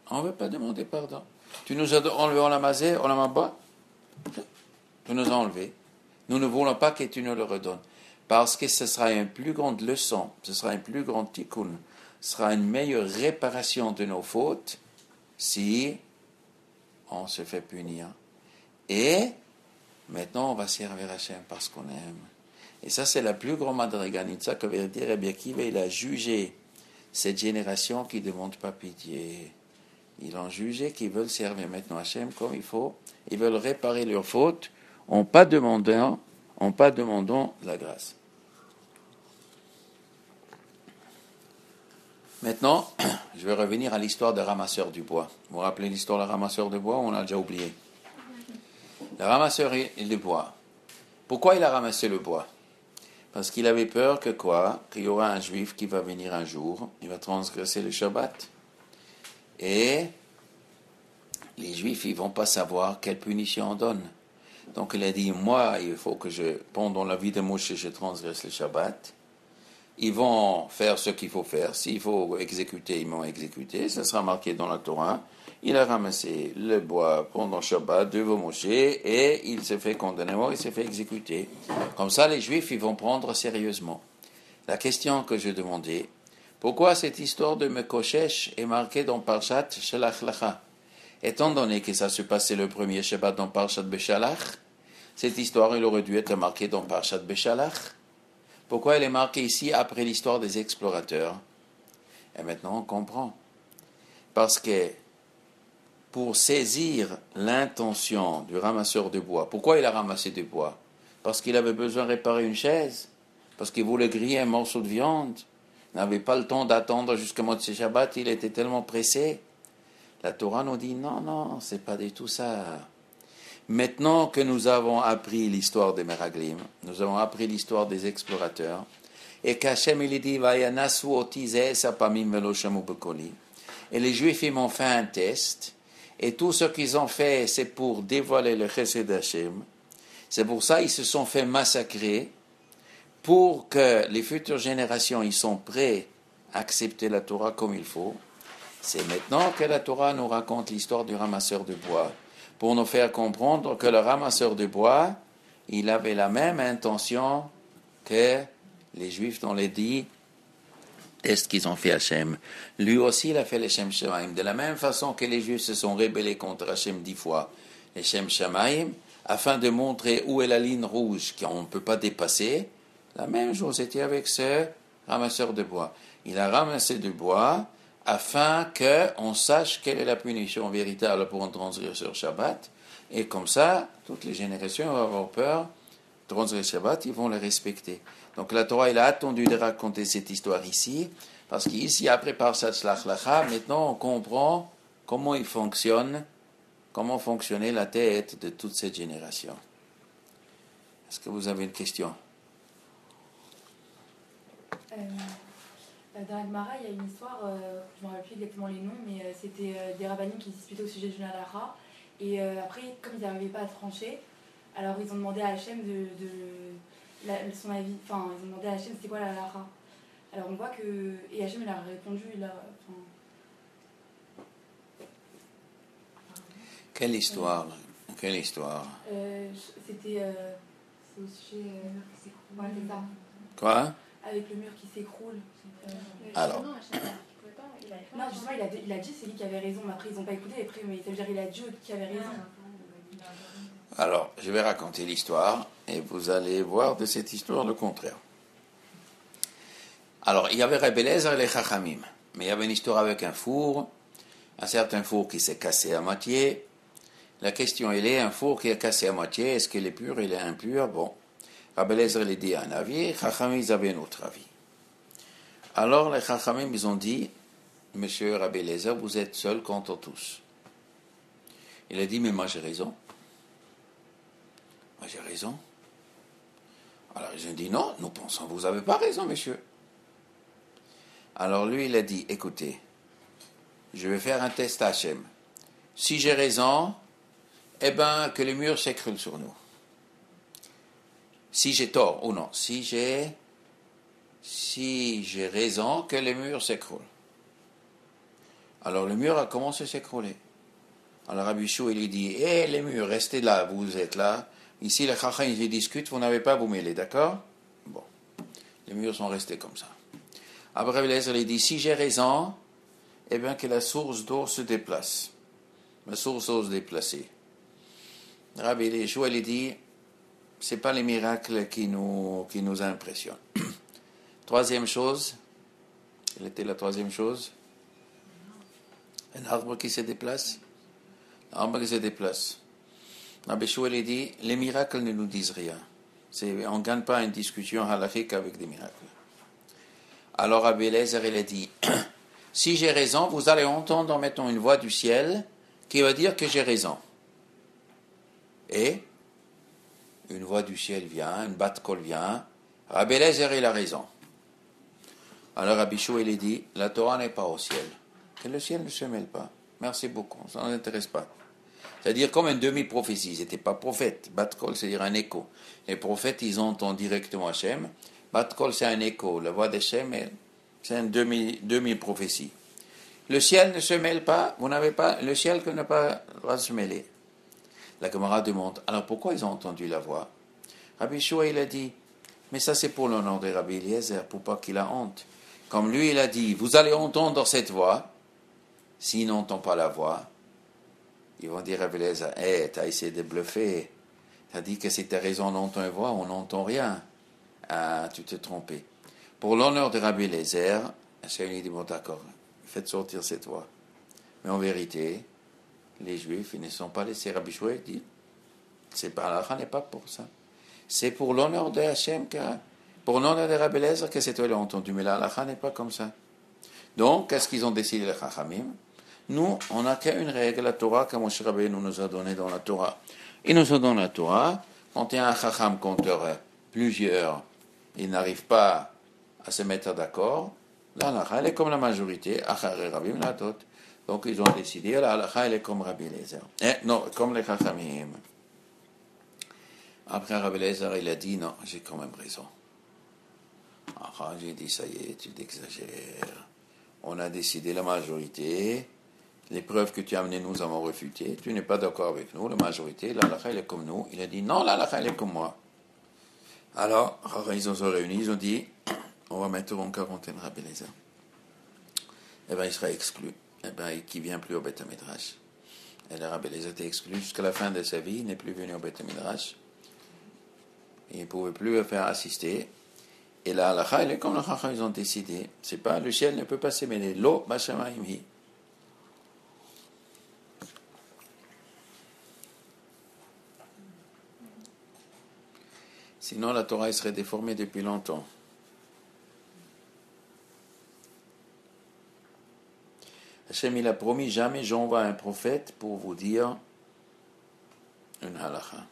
On ne veut pas demander pardon. Tu nous as enlevé, on l'a masé, on l'a bas. Tu nous as enlevé. Nous ne voulons pas que tu nous le redonnes. Parce que ce sera une plus grande leçon, ce sera une plus grande tikkun, ce sera une meilleure réparation de nos fautes si on se fait punir. Et maintenant, on va servir Hachem parce qu'on aime. Et ça, c'est la plus grande madriganitza que veut dire Rabbi Akiva. Il a jugé cette génération qui ne demande pas pitié. Ils ont jugé qu'ils veulent servir maintenant Hachem comme il faut. Ils veulent réparer leurs fautes en pas demandant, en pas demandant la grâce. Maintenant, je vais revenir à l'histoire des ramasseurs du bois. Vous vous rappelez l'histoire des ramasseurs de bois? On a déjà oublié. Le ramasseur du bois. Pourquoi il a ramassé le bois? Parce qu'il avait peur que quoi? Qu'il y aura un juif qui va venir un jour, il va transgresser le Shabbat. Et les juifs, ils ne vont pas savoir quelle punition on donne. Donc il a dit, moi, il faut que je, pendant la vie de Moshe, je transgresse le Shabbat. Ils vont faire ce qu'il faut faire. S'il faut exécuter, ils vont exécuter. Ça sera marqué dans la Torah. Il a ramassé le bois pendant Shabbat devant Moshe et il s'est fait condamner à mort, il s'est fait exécuter. Comme ça, les Juifs, ils vont prendre sérieusement. La question que je demandais, pourquoi cette histoire de Mekoshesh est marquée dans Parshat Shelach Lacha? Étant donné que ça se passait le premier Shabbat dans Parshat Beshalach, cette histoire, elle aurait dû être marquée dans Parshat Beshalach. Pourquoi elle est marquée ici après l'histoire des explorateurs? Et maintenant on comprend. Parce que pour saisir l'intention du ramasseur de bois, pourquoi il a ramassé du bois? Parce qu'il avait besoin de réparer une chaise, parce qu'il voulait griller un morceau de viande, il n'avait pas le temps d'attendre jusqu'à Motzei Shabbat, il était tellement pressé. La Torah nous dit non, non, c'est pas du tout ça. Maintenant que nous avons appris l'histoire des Meraglim, nous avons appris l'histoire des explorateurs, et qu'Hachem il dit Vayanasu oti ze sapamim velo shamu bekoli, et les Juifs ils m'ont fait un test, et tout ce qu'ils ont fait c'est pour dévoiler le chesed d'Hachem. C'est pour ça ils se sont fait massacrer, pour que les futures générations ils sont prêts à accepter la Torah comme il faut. C'est maintenant que la Torah nous raconte l'histoire du ramasseur de bois, pour nous faire comprendre que le ramasseur de bois, il avait la même intention que les Juifs dans les dix tests qu'ils ont fait à Hachem. Lui aussi, il a fait les Shem Shamaim. De la même façon que les Juifs se sont rébellés contre Hachem dix fois, les Shem Shamaim, afin de montrer où est la ligne rouge qu'on ne peut pas dépasser, la même chose était avec ce ramasseur de bois. Il a ramassé du bois afin qu'on sache quelle est la punition véritable pour un transgresseur Shabbat, et comme ça, toutes les générations vont avoir peur, transgresser Shabbat, ils vont le respecter. Donc la Torah, il a attendu de raconter cette histoire ici, parce qu'ici, après Parshat Shlach Lacha, maintenant on comprend comment il fonctionne, comment fonctionnait la tête de toute cette génération. Est-ce que vous avez une question?
Euh... Dans la Gemara, il y a une histoire, euh, je ne me rappelle plus exactement les noms, mais euh, c'était euh, des rabbiniques qui disputaient au sujet d'une halakha. Et euh, après, comme ils n'arrivaient pas à trancher, alors ils ont demandé à Hachem de, de la, son avis. Enfin, ils ont demandé à Hachem c'était quoi la halakha. Alors on voit que. Et Hachem il a répondu, il a. Enfin...
Quelle histoire euh, Quelle histoire
euh, C'était. Euh, c'est au sujet. Euh, ouais, c'est ça.
Quoi?
Avec le mur qui s'écroule. Euh,
Alors.
Non, justement, il a, il a dit c'est lui qui avait raison, mais après ils n'ont pas écouté, après, mais ça veut dire il a dit qui avait raison.
Alors, je vais raconter l'histoire, et vous allez voir de cette histoire le contraire. Alors, il y avait Rabbi Eliezer et les Chachamim, mais il y avait une histoire avec un four, un certain four qui s'est cassé à moitié. La question, elle est, un four qui est cassé à moitié, est-ce qu'il est pur, il est impur? Bon. Rabbi Eliezer, il a dit un avis, les Chachamim, ils avaient un autre avis. Alors, les Chachamim, ils ont dit, Monsieur Rabbi Eliezer, vous êtes seul contre tous. Il a dit, mais moi j'ai raison. Moi j'ai raison. Alors ils ont dit, non, nous pensons, vous n'avez pas raison, monsieur. Alors lui, il a dit, écoutez, je vais faire un test à Hachem. Si j'ai raison, eh bien, que les murs s'écroulent sur nous. Si j'ai tort ou non, si j'ai, si j'ai raison, que les murs s'écroulent. Alors le mur a commencé à s'écrouler. Alors Rabbi Shua, il lui dit, hé, les murs, restez là, vous êtes là. Ici, les chacham, ils discutent, vous n'avez pas à vous mêler, d'accord? Bon, les murs sont restés comme ça. Après, Rabbi Eliezer, il dit, si j'ai raison, eh bien que la source d'eau se déplace. La source d'eau se déplacer. Rabbi Shua, il dit, ce n'est pas les miracles qui nous, qui nous impressionnent. Troisième chose, quelle était la troisième chose? Un arbre qui se déplace. Un arbre qui se déplace. Rabbi Shua, il dit, les miracles ne nous disent rien. C'est, on ne gagne pas une discussion halachique avec des miracles. Alors Rabbi Eliezer, il a dit, si j'ai raison, vous allez entendre maintenant une voix du ciel qui va dire que j'ai raison. Et une voix du ciel vient, une bat-kol vient, Rabbi Eliezer, il a raison. Alors Rabbi Shua, il a dit, la Torah n'est pas au ciel. Que le ciel ne se mêle pas. Merci beaucoup, ça ne nous intéresse pas. C'est-à-dire comme une demi-prophétie, ils n'étaient pas prophètes. Bat-kol, c'est-à-dire un écho. Les prophètes, ils entendent directement Hachem. Bat-kol, c'est un écho. La voix d'Hachem, c'est une demi, demi-prophétie. Le ciel ne se mêle pas, vous n'avez pas, le ciel que n'a pas le droit de se mêler. La Gemara demande, alors pourquoi ils ont entendu la voix? Rabbi Shua, il a dit, mais ça c'est pour l'honneur de Rabbi Eliezer, pour pas qu'il a honte. Comme lui, il a dit, vous allez entendre cette voix, s'ils n'entendent pas la voix, ils vont dire à Rabbi Eliezer, hé, hey, t'as essayé de bluffer, t'as dit que si t'as raison, on entend une voix, on n'entend rien. Ah, tu t'es trompé. Pour l'honneur de Rabbi Eliezer, Hachem lui dit, bon d'accord, faites sortir cette voix. Mais en vérité, les Juifs, ils ne sont pas laissés. Rabbi Shua dit, c'est pas l'halakha n'est pas pour ça. C'est pour l'honneur de Hachem, pour l'honneur de Rabbi Eliezer que cette voix est entendue. Mais l'halakha n'est pas comme ça. Donc, qu'est-ce qu'ils ont décidé les Chachamim? Nous, on n'a qu'une règle, la Torah, que Moshe Rabbeinu nous a donné dans la Torah. Il nous a donné la Torah. Quand il y a un Chacham contre plusieurs, ils n'arrivent pas à se mettre d'accord. La halakha, elle est comme la majorité. Achare Rabim la tot. Donc, ils ont décidé, la halakha, elle est comme Rabbi Eliezer. Eh, non, comme les Chachamim. Après, Rabbi Eliezer, il a dit, non, j'ai quand même raison. Ah, j'ai dit, ça y est, tu t'exagères. On a décidé la majorité. Les preuves que tu as amenées, nous avons refuté. Tu n'es pas d'accord avec nous, la majorité. La halakha, elle est comme nous. Il a dit, non, la halakha, elle est comme moi. Alors, ils ont se réunis, ils ont dit, on va mettre en quarantaine Rabbi Eliezer. Eh bien, il sera exclu. Eh bien, qui vient plus au Beth Midrash. Et le Rabbi Eliezer était exclu jusqu'à la fin de sa vie, il n'est plus venu au Beth Midrash. Il ne pouvait plus le faire assister. Et la halakha, elle est comme le Chacham, ils ont décidé. C'est pas, le ciel ne peut pas se mêler. L'eau, Bashamayim hi. Sinon, la Torah serait déformée depuis longtemps. Hachem, il a promis, jamais j'envoie un prophète pour vous dire une halakha.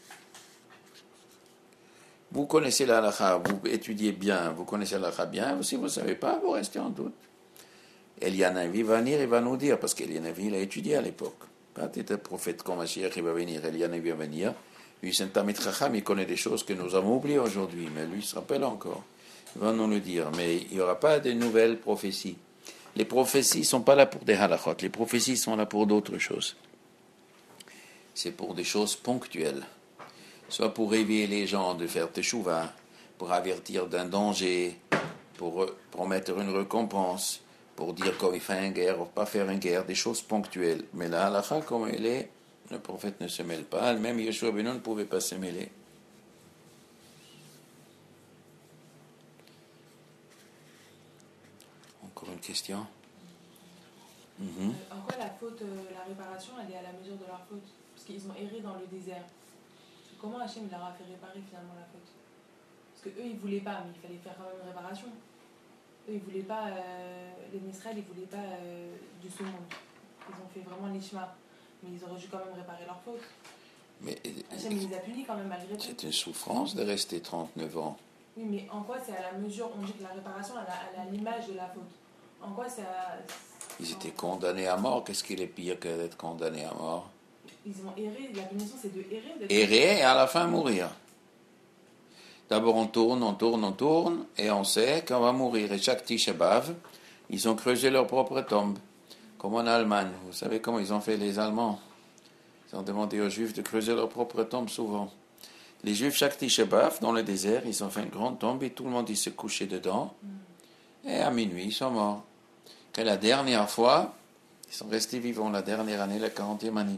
Vous connaissez la halakha, vous étudiez bien, vous connaissez la halakha bien, si vous ne savez pas, vous restez en doute. Elianavi va venir, il va nous dire, parce qu'Elianavi, il a étudié à l'époque. Quand il était prophète comme Mashiach, il va venir, Elianavi va venir. Lui, c'est un Tamid Chacham, il connaît des choses que nous avons oubliées aujourd'hui, mais lui, il se rappelle encore. Il va nous le dire, mais il n'y aura pas de nouvelles prophéties. Les prophéties ne sont pas là pour des halakhot, les prophéties sont là pour d'autres choses. C'est pour des choses ponctuelles. Soit pour réveiller les gens de faire teshuva, pour avertir d'un danger, pour promettre une récompense, pour dire quand il fait une guerre ou pas faire une guerre, des choses ponctuelles. Mais la halakha, comme elle est, le prophète ne se mêle pas, même Yeshua ben Nun ne pouvait pas se mêler. Encore une question?
Mm-hmm. euh, En quoi la faute, euh, la réparation, elle est à la mesure de leur faute? Parce qu'ils ont erré dans le désert. Comment Hachem leur a fait réparer finalement la faute? Parce qu'eux, ils ne voulaient pas, mais il fallait faire quand même une réparation. Eux, ils ne voulaient pas, euh, les Israël, ils ne voulaient pas euh, du second. Ils ont fait vraiment l'ishma. Mais ils auraient dû quand même réparer leur faute.
Mais
Hachem, il les a punis quand même malgré tout.
C'est une souffrance de rester trente-neuf ans.
Oui, mais en quoi c'est à la mesure? On dit que la réparation, elle a, elle a l'image de la faute. En quoi c'est à...
Ils étaient condamnés à mort. Qu'est-ce qui est pire que d'être condamné à mort?
Ils ont erré. La punition, c'est de errer. D'être...
Errer et à la fin mourir. D'abord, on tourne, on tourne, on tourne, et on sait qu'on va mourir. Et chaque Tisha B'Av, ils ont creusé leur propre tombe. Comme en Allemagne, vous savez comment ils ont fait les Allemands? Ils ont demandé aux Juifs de creuser leur propre tombe souvent. Les Juifs, chaque Tisha B'Av, dans le désert, ils ont fait une grande tombe et tout le monde il s'est couché dedans. Et à minuit, ils sont morts. Et la dernière fois, ils sont restés vivants la dernière année, la quarantième année.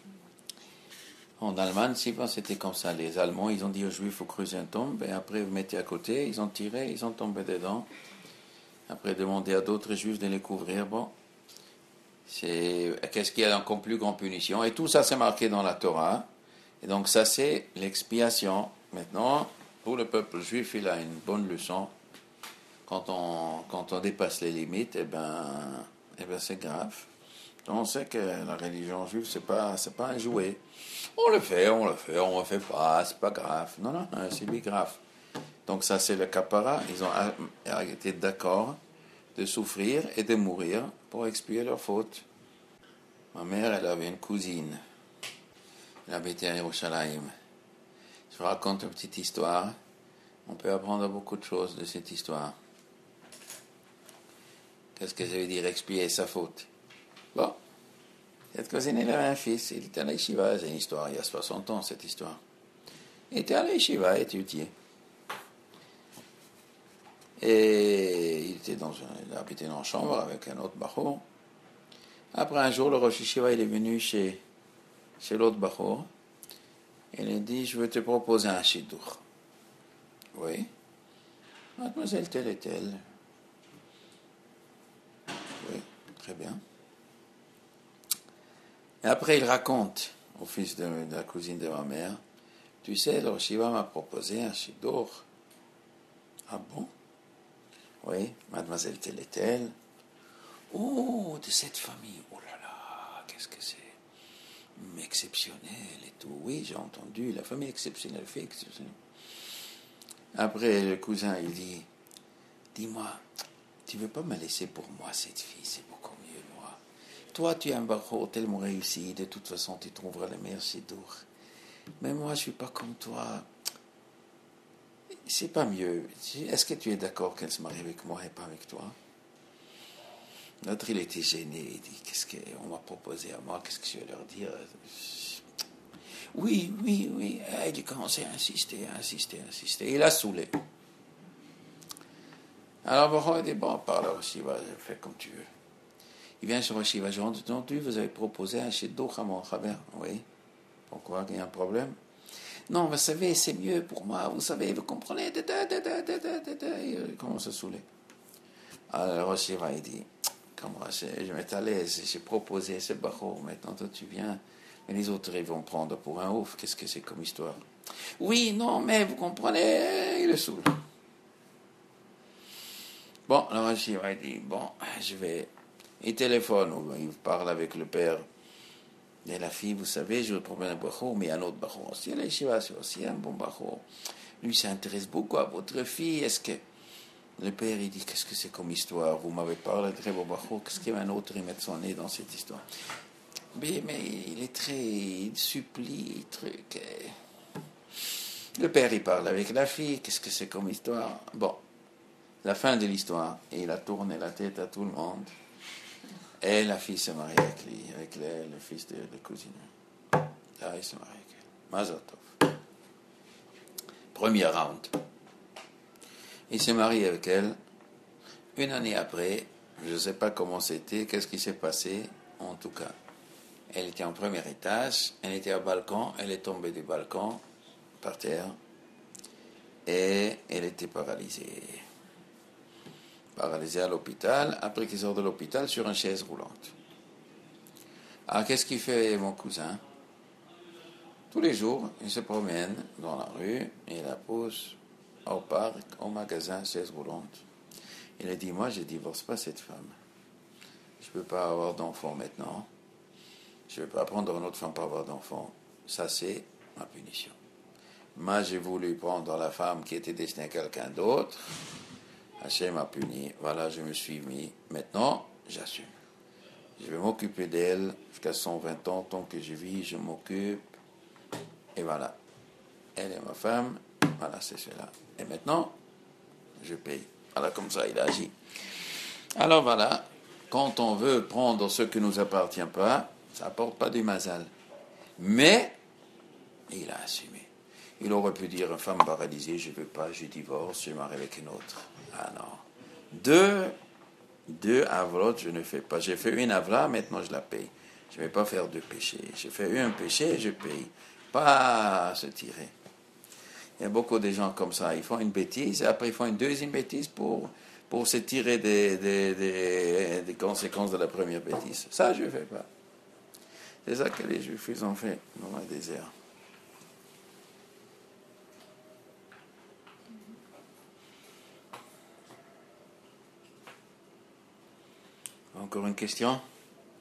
En Allemagne, c'était comme ça. Les Allemands, ils ont dit aux Juifs, il faut creuser une tombe. Et après, vous mettez à côté, ils ont tiré, ils ont tombé dedans. Après, demander à d'autres Juifs de les couvrir. Bon, c'est qu'est-ce qu'il y a encore plus grande punition? Et tout ça, c'est marqué dans la Torah. Et donc, ça, c'est l'expiation. Maintenant, pour le peuple juif, il a une bonne leçon. Quand on, quand on dépasse les limites, eh ben, eh ben, c'est grave. Donc, on sait que la religion juive, c'est pas, c'est pas un jouet. On le fait, on le fait, on le fait pas, c'est pas grave. Non, non, c'est bien grave. Donc, ça, c'est le kapara. Ils ont été d'accord de souffrir et de mourir pour expier leurs fautes. Ma mère, elle avait une cousine. Elle habitait à Yerushalayim. Je vous raconte une petite histoire. On peut apprendre beaucoup de choses de cette histoire. Qu'est-ce que ça veut dire expier sa faute? Bon, cette cousine, elle avait un fils. Il était à la yeshiva. C'est une histoire, il y a soixante ans, cette histoire. Il était à la yeshiva, étudié. Et il, était dans un, il habitait dans une chambre avec un autre bachour. Après un jour, le Rosh Yeshiva, il est venu chez, chez l'autre bachour. Il a dit, je veux te proposer un shidur. Oui. Mademoiselle telle et telle. Oui, très bien. Et après, il raconte au fils de, de la cousine de ma mère, tu sais, le Rosh Yeshiva m'a proposé un shidur. Ah bon? Oui, mademoiselle telle et telle. Oh, de cette famille. Oh là là, qu'est-ce que c'est? Exceptionnel et tout. Oui, j'ai entendu, la famille exceptionnelle fait exceptionnelle. Après, le cousin, il dit, dis-moi, tu veux pas me laisser pour moi cette fille, c'est beaucoup mieux, moi. Toi, tu es un barreau tellement réussi, de toute façon, tu trouveras le meilleur sidour. Mais moi, je suis pas comme toi. C'est pas mieux. Est-ce que tu es d'accord qu'elle se marie avec moi et pas avec toi? L'autre, il était gêné. Il dit, qu'est-ce qu'on m'a proposé à moi? Qu'est-ce que je vais leur dire? Oui, oui, oui. Il a commencé à insister, à insister, à insister. Il a saoulé. Alors, Baruch il dit, bon, parle au Shiva, fais comme tu veux. Il vient sur le Shiva, j'ai entendu, vous avez proposé un shidduch à mon Chaver. Oui. Pourquoi? Il y a un problème? Non, vous savez, c'est mieux pour moi, vous savez, vous comprenez. Il commence à saouler. Alors, le Shiva, il dit, comme moi, je vais être à l'aise, j'ai proposé ce Baruch, maintenant toi tu viens. Mais les autres, ils vont prendre pour un ouf. Qu'est-ce que c'est comme histoire? Oui, non, mais vous comprenez, il est saoul. Bon, le Rashi va dire, bon, je vais... Il téléphone, ou il parle avec le père de la fille, vous savez, je vais prendre un bachour, mais un autre bachour aussi. La yeshiva, c'est aussi un bon bachour. Lui s'intéresse beaucoup à votre fille. Est-ce que... Le père, il dit, qu'est-ce que c'est comme histoire? Vous m'avez parlé de très beau bachour. Qu'est-ce qu'il y a un autre, il met son nez dans cette histoire? Mais, mais il est très... Il supplie, truc... Le père, il parle avec la fille. Qu'est-ce que c'est comme histoire? Bon. La fin de l'histoire, et il a tourné la tête à tout le monde. Et la fille s'est mariée avec lui, avec le, le fils de la cousine. Là, il s'est marié avec elle. Mazal tov. Premier round. Il s'est marié avec elle. Une année après, je ne sais pas comment c'était, qu'est-ce qui s'est passé. En tout cas, elle était en premier étage, elle était au balcon, elle est tombée du balcon, par terre, et elle était paralysée. Paralysé à l'hôpital, après qu'il sort de l'hôpital sur une chaise roulante. Alors, qu'est-ce qu'il fait mon cousin? Tous les jours, il se promène dans la rue et la pose au parc, au magasin, chaise roulante. Il a dit, moi, je ne divorce pas cette femme. Je ne peux pas avoir d'enfant maintenant. Je ne vais pas prendre une autre femme pour avoir d'enfant. Ça, c'est ma punition. Moi, j'ai voulu prendre la femme qui était destinée à quelqu'un d'autre. Hachem m'a puni, voilà, je me suis mis. Maintenant, j'assume. Je vais m'occuper d'elle jusqu'à cent vingt ans, tant que je vis, je m'occupe. Et voilà. Elle est ma femme, voilà, c'est cela. Et maintenant, je paye. Voilà, comme ça, il a agi. Alors voilà, quand on veut prendre ce qui ne nous appartient pas, ça n'apporte pas du mazal. Mais, il a assumé. Il aurait pu dire, une femme paralysée, je ne veux pas, je divorce, je marie avec une autre. Ah non. Deux, deux avlots, je ne fais pas. J'ai fait une avla, maintenant je la paye. Je ne vais pas faire deux péchés. J'ai fait un péché, je paye. Pas se tirer. Il y a beaucoup de gens comme ça. Ils font une bêtise et après ils font une deuxième bêtise pour, pour se tirer des, des, des, des conséquences de la première bêtise. Ça, je ne fais pas. C'est ça que les Juifs ils ont fait dans le désert. Encore une question?